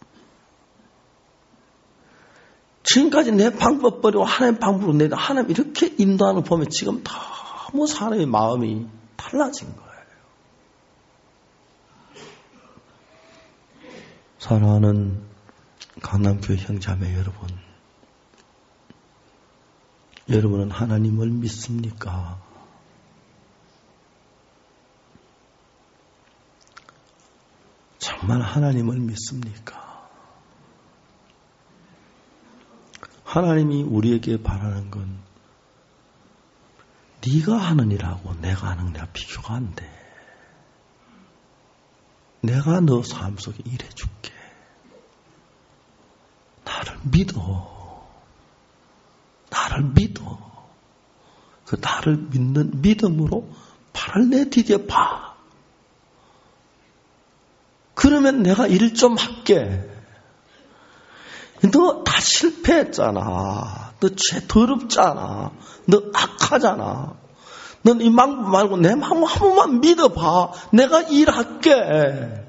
지금까지 내 방법 버리고 하나님 방법으로 내 하나님 이렇게 인도하는 거 보면 지금 너무 사람의 마음이 달라진 거예요. 사랑하는 강남교회 형제자매 여러분, 여러분은 하나님을 믿습니까? 정말 하나님을 믿습니까? 하나님이 우리에게 바라는 건 네가 하는 일하고 내가 하는 일하고 비교가 안 돼. 내가 너 삶 속에 일해줄게. 나를 믿어. 나를 믿어. 그 나를 믿는 믿음으로 발을 내디뎌 봐. 그러면 내가 일 좀 할게. 너 다 실패했잖아. 너 죄 더럽잖아. 너 악하잖아. 넌 이 방법 말고 내 마음 한 번만 믿어봐. 내가 일할게.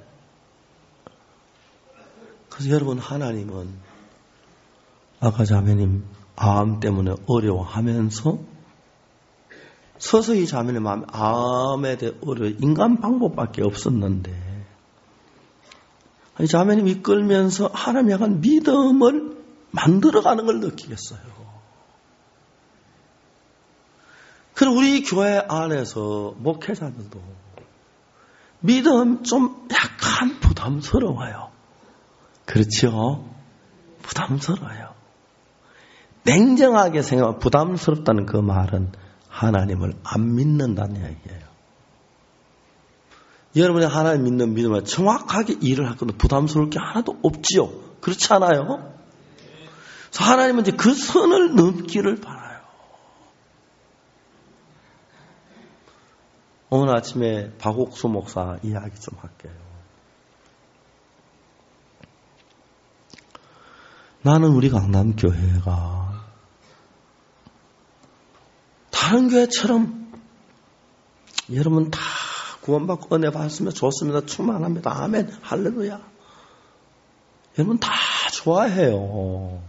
그래서 여러분 하나님은 아까 자매님 암 때문에 어려워하면서 서서히 자매님 마음에 암에 대해 어려워 인간 방법밖에 없었는데 자매님 이끌면서 하나님에 대한 믿음을 만들어가는 걸 느끼겠어요. 그리고 우리 교회 안에서 목회자들도 믿음 좀 약간 부담스러워요. 그렇죠? 부담스러워요. 냉정하게 생각하면 부담스럽다는 그 말은 하나님을 안 믿는다는 이야기예요. 여러분이 하나님 믿는 믿음을 정확하게 일을 할 건데 부담스러울 게 하나도 없지요. 그렇지 않아요? 그래서 하나님은 이제 그 선을 넘기를 바라요. 오늘 아침에 박옥수 목사 이야기 좀 할게요. 나는 우리 강남교회가 다른 교회처럼 여러분 다 구원받고 은혜 받았으면 좋습니다. 충만합니다. 아멘. 할렐루야. 여러분 다 좋아해요.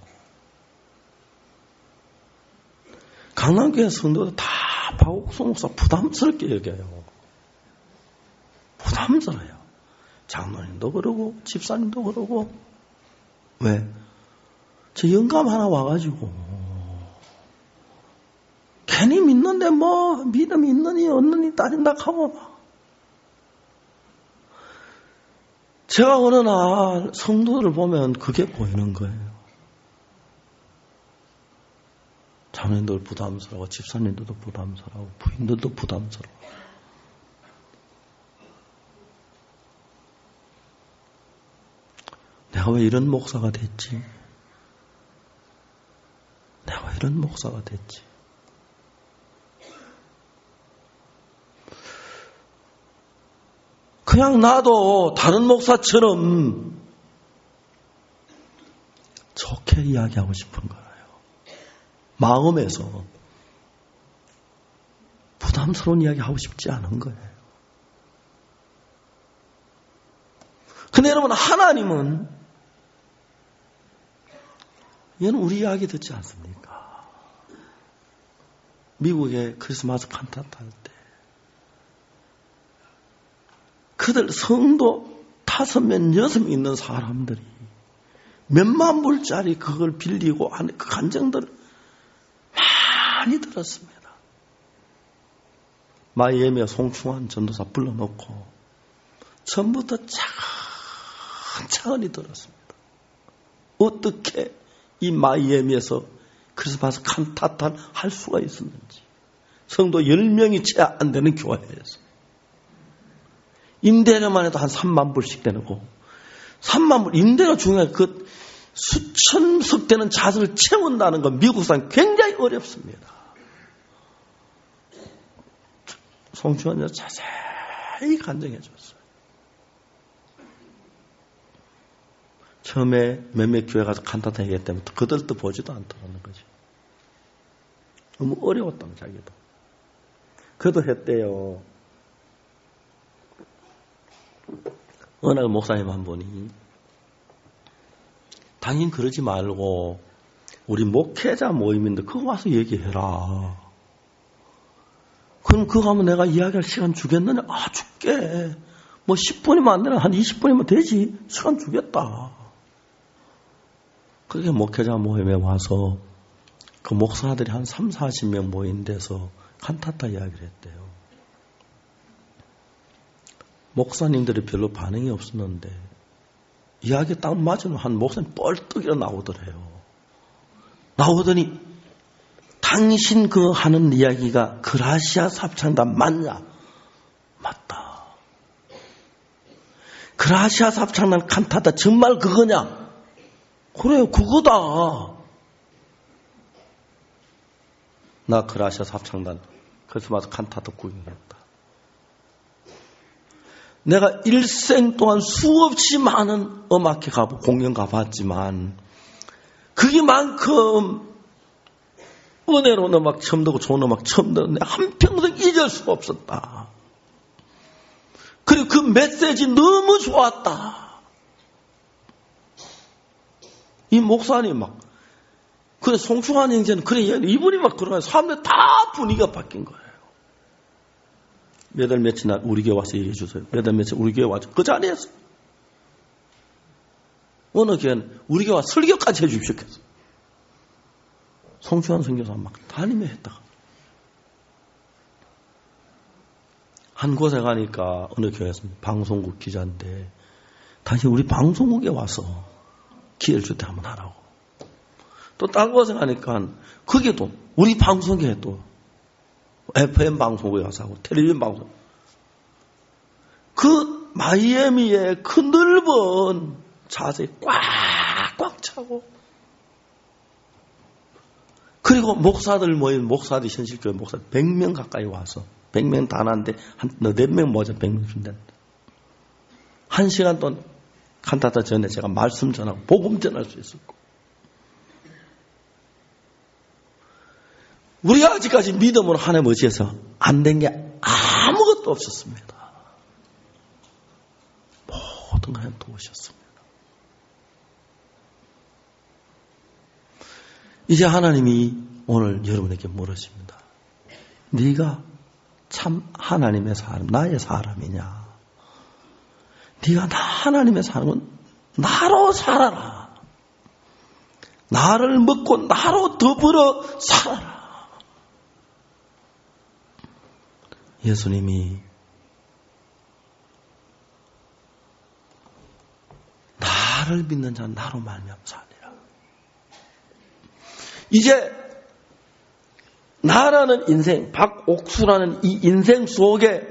강남교회 성도들 다 박옥수 목사 부담스럽게 여겨요. 부담스러워요. 장로님도 그러고 집사님도 그러고. 왜? 저 영감 하나 와가지고 괜히 믿는데 뭐 믿음이 있느니 없느니 따진다 하고 막. 제가 어느 날 성도들을 보면 그게 보이는 거예요. 자매님들 부담스러워, 집사님들도 부담스러워, 부인들도 부담스러워. 내가 왜 이런 목사가 됐지? 내가 왜 이런 목사가 됐지? 그냥 나도 다른 목사처럼 좋게 이야기하고 싶은 거예요. 마음에서 부담스러운 이야기 하고 싶지 않은 거예요. 근데 여러분, 하나님은 얘는 우리 이야기 듣지 않습니까? 미국에 크리스마스 칸타타 할 때 그들 성도 다섯 명, 여섯 명 있는 사람들이 몇만 불짜리 그걸 빌리고 하는 그 간증들을 많이 들었습니다. 마이애미에 송충환 전도사 불러놓고 전부터 차근차근히 들었습니다. 어떻게 이 마이애미에서 크리스마스 칸타타를 할 수가 있었는지. 성도 열 명이 채 안 되는 교회에서. 임대료만 해도 한 삼만 불씩 되고, 삼만 불, 임대료 중에 그 수천 석 되는 자수를 채운다는 건 미국산 굉장히 어렵습니다. 송충환 여사 자세히 간증해 줬어요. 처음에 몇몇 교회 가서 칸타타 얘기했기 때문에 그들도 보지도 않더라는 거지. 너무 어려웠다는 자기도. 그도 했대요. 어느 날 목사님 한 분이 당연히 그러지 말고 우리 목회자 모임인데 그거 와서 얘기해라. 그럼 그거 하면 내가 이야기할 시간 주겠느냐? 아, 줄게. 뭐 십 분이면 안 되나? 한 이십 분이면 되지. 시간 주겠다. 그렇게 목회자 모임에 와서 그 목사들이 한 삼사십 명 모인 데서 칸타타 이야기를 했대요. 목사님들이 별로 반응이 없었는데 이야기 딱 맞으면 한 목사님 뻘떡 일어 나오더래요. 나오더니 당신 그 하는 이야기가 그라시아 삽창단 맞냐? 맞다. 그라시아 삽창단 칸타타 정말 그거냐? 그래요, 그거다. 나 그라시아 삽창단 크리스마스 칸타타 구경했다. 내가 일생 동안 수없이 많은 음악회 가고 공연 가봤지만 그게만큼 은혜로운 음악 처음 듣고 좋은 음악 처음 듣는데 한평생 잊을 수가 없었다. 그리고 그 메시지 너무 좋았다. 이 목사님 막 그래 송충환 형제는 그래 이분이 막 그러면 사람들 다 분위기가 바뀐 거예요. 몇 월 며칠 날 우리 교회 와서 얘기해 주세요. 몇 월 며칠 우리 교회 와서 그 자리에서 어느 교회는 우리 교회 와서 설교까지 해 주십시오. 송충환 선교사 막 담임에 했다가 한 곳에 가니까 어느 교회에서 방송국 기자인데 다시 우리 방송국에 와서 기회를 줄 때 한번 하라고. 또 다른 곳에 가니까 거기도 우리 방송국에 또 에프엠 방송국에 가서 하고 텔레비전 방송. 그 마이애미의 그 넓은 자세히 꽉꽉 차고 그리고 목사들 모인 목사들 현실교회 목사들 백 명 가까이 와서 백 명 다 나는데 한 네 명 모자 백 명 준다. 한 시간 동안 칸타타 전에 제가 말씀 전하고 복음 전할 수 있었고 우리가 아직까지 믿음으로 하나님 의지해서 안 된 게 아무 아무것도 없었습니다. 모든 걸 도우셨습니다. 이제 하나님이 오늘 여러분에게 물으십니다. 네가 참 하나님의 사람, 나의 사람이냐? 네가 나 하나님의 사람은 나로 살아라. 나를 먹고 나로 더불어 살아라. 예수님이 나를 믿는 자는 나로 말미암아 사니라. 이제 나라는 인생, 박옥수라는 이 인생 속에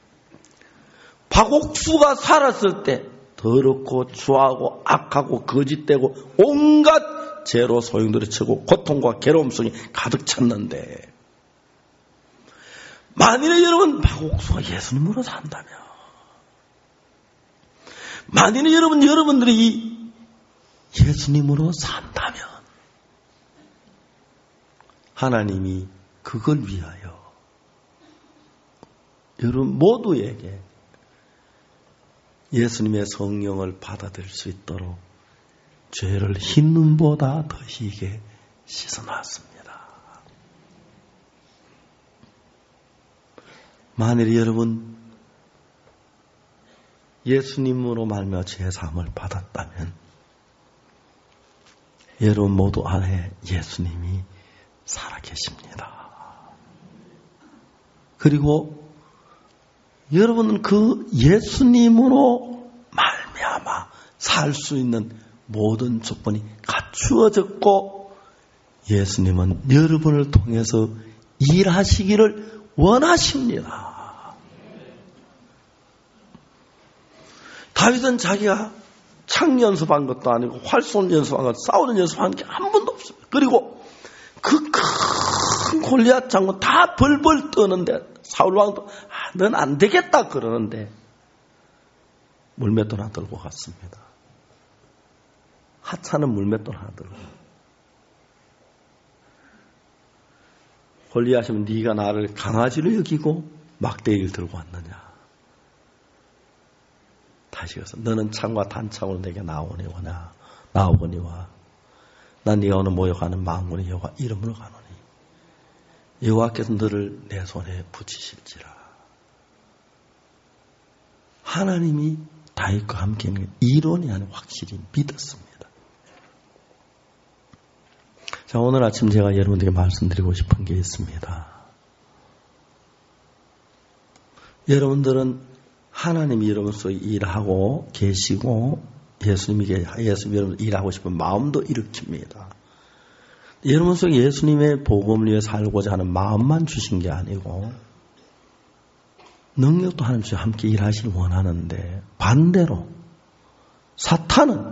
박옥수가 살았을 때 더럽고 추하고 악하고 거짓되고 온갖 죄로 소용돌이 치고 고통과 괴로움 속에 가득 찼는데, 만일에 여러분 박옥수가 예수님으로 산다면, 만일에 여러분 여러분들이 예수님으로 산다면 하나님이 그걸 위하여 여러분 모두에게 예수님의 성령을 받아들일 수 있도록 죄를 흰 눈보다 더 희게 씻어놨습니다. 만일 여러분 예수님으로 말미암아 죄 사함을 받았다면 여러분 모두 안에 예수님이 살아계십니다. 그리고 여러분은 그 예수님으로 말미암아 살 수 있는 모든 조건이 갖추어졌고, 예수님은 여러분을 통해서 일하시기를 원하십니다. 다윗은 자기가 창 연습한 것도 아니고 활손 연습한 것, 싸우는 연습한 게 한 번도 없습니다. 그리고 그 큰 골리앗 장군 다 벌벌 떠는데 사울 왕도 아, 넌 안 되겠다 그러는데 물맷돌 하나 들고 갔습니다. 하찮은 물맷돌 하나 들고. 골리앗이면 네가 나를 강아지로 여기고 막대기를 들고 왔느냐. 다시 가서 너는 창과 단창으로 내게 나오니와 나오거니와 난 네가 오늘 모욕하는 만군의 여호와 이름으로 가노니 여호와께서 너를 내 손에 붙이실지라. 하나님이 다윗과 함께 있는 이론이 아니라 확실히 믿었습니다. 자, 오늘 아침 제가 여러분들에게 말씀드리고 싶은 게 있습니다. 여러분들은 하나님이 여러분 속에 일하고 계시고 예수님이 예수님 여러분 일하고 싶은 마음도 일으킵니다. 여러분 속에 예수님의 복음을 위해 살고자 하는 마음만 주신 게 아니고 능력도 하나님 속에 함께 일하시길 원하는데, 반대로 사탄은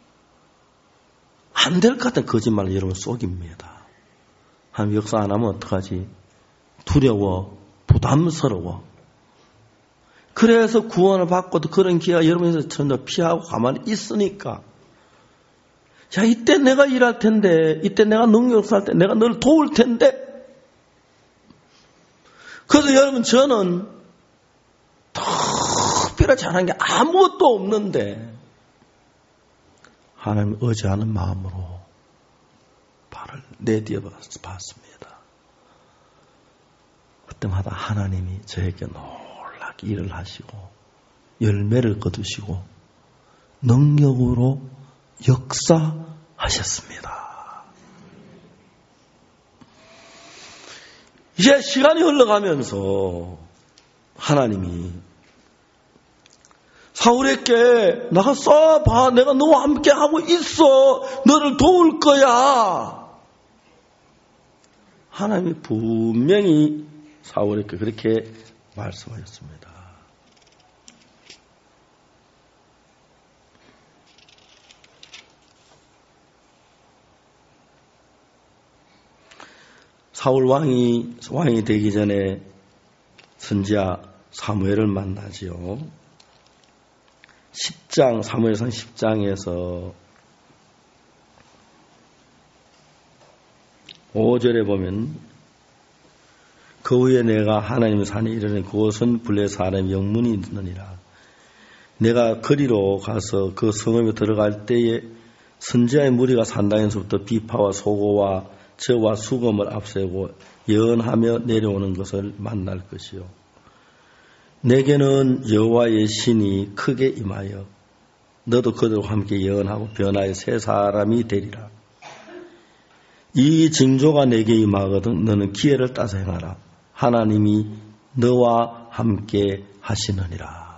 안 될 것 같은 거짓말을 여러분 속입니다. 하나님 역사 안 하면 어떡하지? 두려워, 부담스러워. 그래서 구원을 받고도 그런 기회가 여러분에서 전혀 피하고 가만히 있으니까, 야, 이때 내가 일할 텐데, 이때 내가 능력을 살 때, 내가 너를 도울 텐데. 그래서 여러분, 저는 특별히 잘한 게 아무것도 없는데, 하나님 의지하는 마음으로 발을 내디뎌 봤습니다. 그때마다 하나님이 저에게 놀랍게 일을 하시고, 열매를 거두시고, 능력으로 역사하셨습니다. 이제 시간이 흘러가면서 하나님이 사울에게 나가 쏴봐, 내가 너와 함께 하고 있어, 너를 도울 거야. 하나님이 분명히 사울에게 그렇게 말씀하셨습니다. 사울 왕이 왕이 되기 전에 선지자 사무엘을 만나지요. 십 장 사무엘상 십 장에서 오 절에 보면 그 후에 내가 하나님의 산에 이르니 그곳은 블레 사람의 영문이 있느니라. 내가 거리로 가서 그 성읍에 들어갈 때에 선지자의 무리가 산당에서부터 비파와 소고와 저와 수금을 앞세우고 예언하며 내려오는 것을 만날 것이요. 내게는 여호와의 신이 크게 임하여 너도 그들과 함께 예언하고 변화의 새 사람이 되리라. 이 징조가 내게 임하거든 너는 기회를 따서 행하라. 하나님이 너와 함께 하시느니라.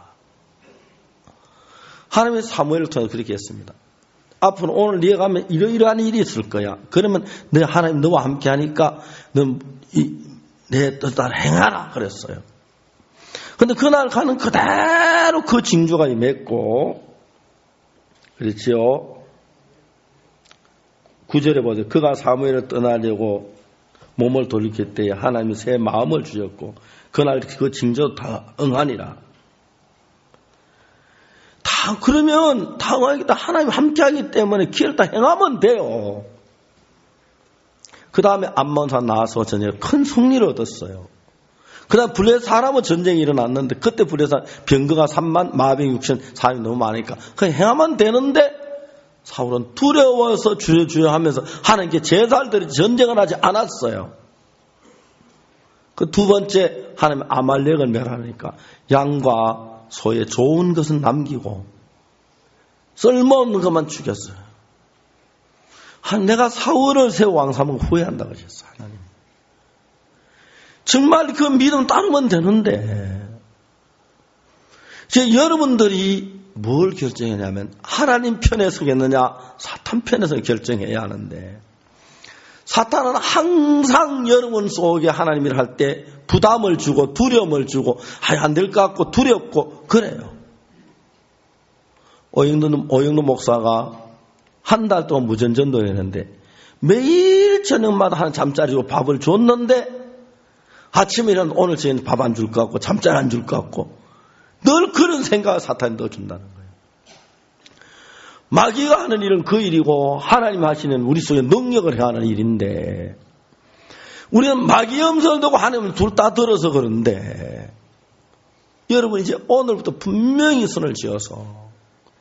하나님의 사무엘을 통해서 그렇게 했습니다. 앞으로 오늘 네가 가면 이러이러한 일이 있을 거야. 그러면 너 하나님 너와 함께 하니까 너 내 뜻대로 행하라 그랬어요. 그런데 그날 가는 그대로 그 징조가 맺고 그렇지요. 구절에 보세요. 그가 사무엘을 떠나려고 몸을 돌이킬 때에 하나님이 새 마음을 주셨고 그날 그 징조 다 응하니라. 다 그러면 당황하겠다. 하나님 함께하기 때문에 기회를 다 행하면 돼요. 그 다음에 암몬산 나와서 전쟁에 큰 승리를 얻었어요. 그 다음 블레 사람은 전쟁이 일어났는데 그때 블레 사람 병거가 삼만 마병 육천 사람이 너무 많으니까 그냥 행하면 되는데 사울은 두려워서 주여 주여 하면서 하나님께 제사를 드리지 전쟁을 하지 않았어요. 그 두 번째 하나님 아말렉을 멸하니까 양과 소의 좋은 것은 남기고 쓸모없는 것만 죽였어요. 내가 사울을 새 왕삼은 후회한다고 하셨어요. 하나님. 정말 그 믿음 따르면 되는데 이제 여러분들이 뭘 결정했냐면 하나님 편에 서겠느냐 사탄 편에서 결정해야 하는데 사탄은 항상 여러분 속에 하나님 일을 할 때 부담을 주고 두려움을 주고 안 될 것 같고 두렵고 그래요. 오영도, 오영도 목사가 한 달 동안 무전전도를 했는데 매일 저녁마다 한 잠자리로 밥을 줬는데 아침에 일어나면 오늘 저녁에 밥 안 줄 것 같고 잠자리 안 줄 것 같고 늘 그런 생각을 사탄이 넣어준다는 거예요. 마귀가 하는 일은 그 일이고 하나님 하시는 우리 속에 능력을 해야 하는 일인데 우리는 마귀의 음성을 듣고 하나님을 둘 다 들어서 그런데 여러분 이제 오늘부터 분명히 손을 쥐어서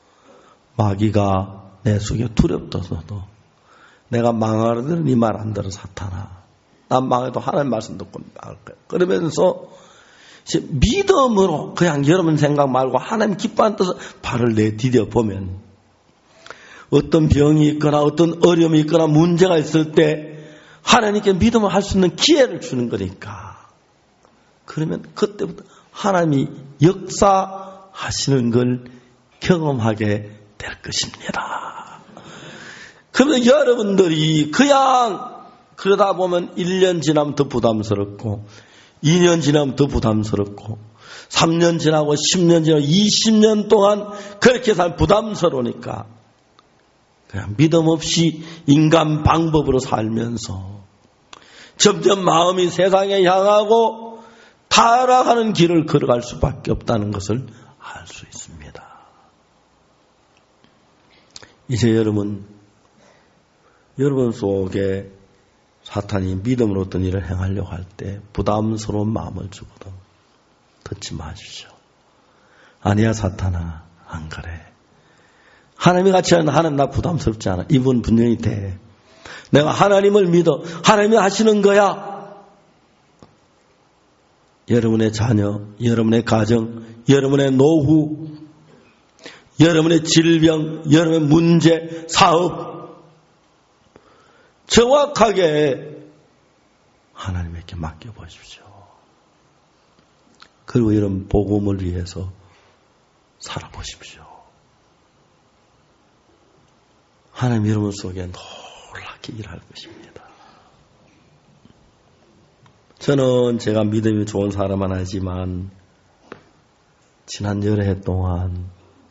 마귀가 내 속에 두렵더라도 내가 망하려는 네 말 안 들어 사탄아. 난 망해도 하나님 말씀 듣고 망할 거야. 그러면서 이제 믿음으로 그냥 여러분 생각 말고 하나님 기뻐하는 뜻을 발을 내디뎌 보면 어떤 병이 있거나 어떤 어려움이 있거나 문제가 있을 때 하나님께 믿음을 할 수 있는 기회를 주는 거니까 그러면 그때부터 하나님이 역사하시는 걸 경험하게 될 것입니다. 그러면 여러분들이 그냥 그러다 보면 일 년 지나면 더 부담스럽고 이 년 지나면 더 부담스럽고 삼 년 지나고 십 년 지나고 이십 년 동안 그렇게 살면 부담스러우니까 그냥 믿음 없이 인간 방법으로 살면서 점점 마음이 세상에 향하고 타락하는 길을 걸어갈 수밖에 없다는 것을 알 수 있습니다. 이제 여러분, 여러분 속에 사탄이 믿음으로 어떤 일을 행하려고 할 때 부담스러운 마음을 주거든 듣지 마십시오. 아니야 사탄아, 안 그래. 하나님이 같이 하는 하나님 나 부담스럽지 않아. 이분 분명히 돼. 내가 하나님을 믿어. 하나님이 하시는 거야. 여러분의 자녀, 여러분의 가정, 여러분의 노후, 여러분의 질병, 여러분의 문제, 사업 정확하게 하나님에게 맡겨보십시오. 그리고 이런 복음을 위해서 살아보십시오. 하나님 여러분 속에 놀랍게 일할 것입니다. 저는 제가 믿음이 좋은 사람은 아니지만 지난 여러 해 동안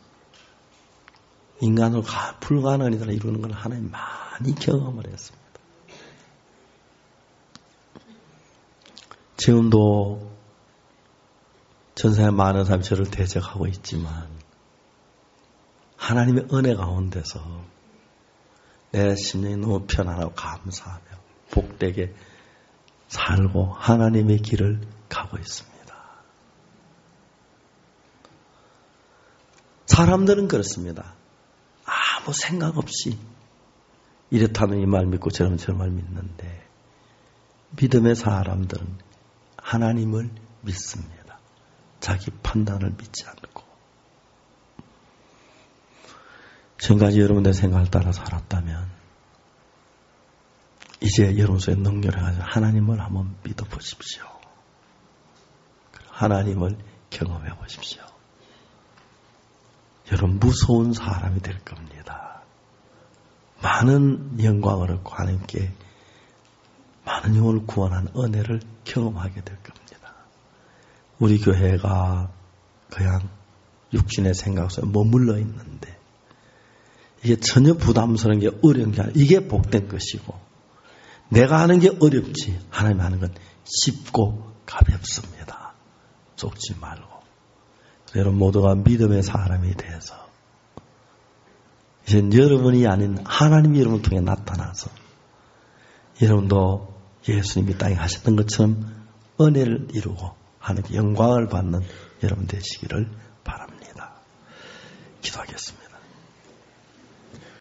인간으로 불가능한 일을 이루는 걸 하나님 많이 경험을 했습니다. 지금도 전세에 많은 사람이 저를 대적하고 있지만 하나님의 은혜 가운데서 내 심령이 너무 편안하고 감사하며 복되게 살고 하나님의 길을 가고 있습니다. 사람들은 그렇습니다. 아무 생각 없이 이렇다면 이 말 믿고 저러면 저 말 믿는데 믿음의 사람들은 하나님을 믿습니다. 자기 판단을 믿지 않고. 지금까지 여러분의 생각을 따라 살았다면 이제 여러분 속에 능력을 가지고 하나님을 한번 믿어보십시오. 하나님을 경험해 보십시오. 여러분 무서운 사람이 될 겁니다. 많은 영광을 얻고 하나님께 많은 영혼을 구원한 은혜를 경험하게 될 겁니다. 우리 교회가 그냥 육신의 생각 속에 머물러 있는데 이게 전혀 부담스러운 게 어려운 게 아니라 이게 복된 것이고 내가 하는 게 어렵지 하나님 하는 건 쉽고 가볍습니다. 좁지 말고 여러분 모두가 믿음의 사람이 돼서 이제 여러분이 아닌 하나님이 여러분을 통해 나타나서 여러분도 예수님이 땅에 하셨던 것처럼 은혜를 이루고 하나님께 영광을 받는 여러분 되시기를 바랍니다. 기도하겠습니다.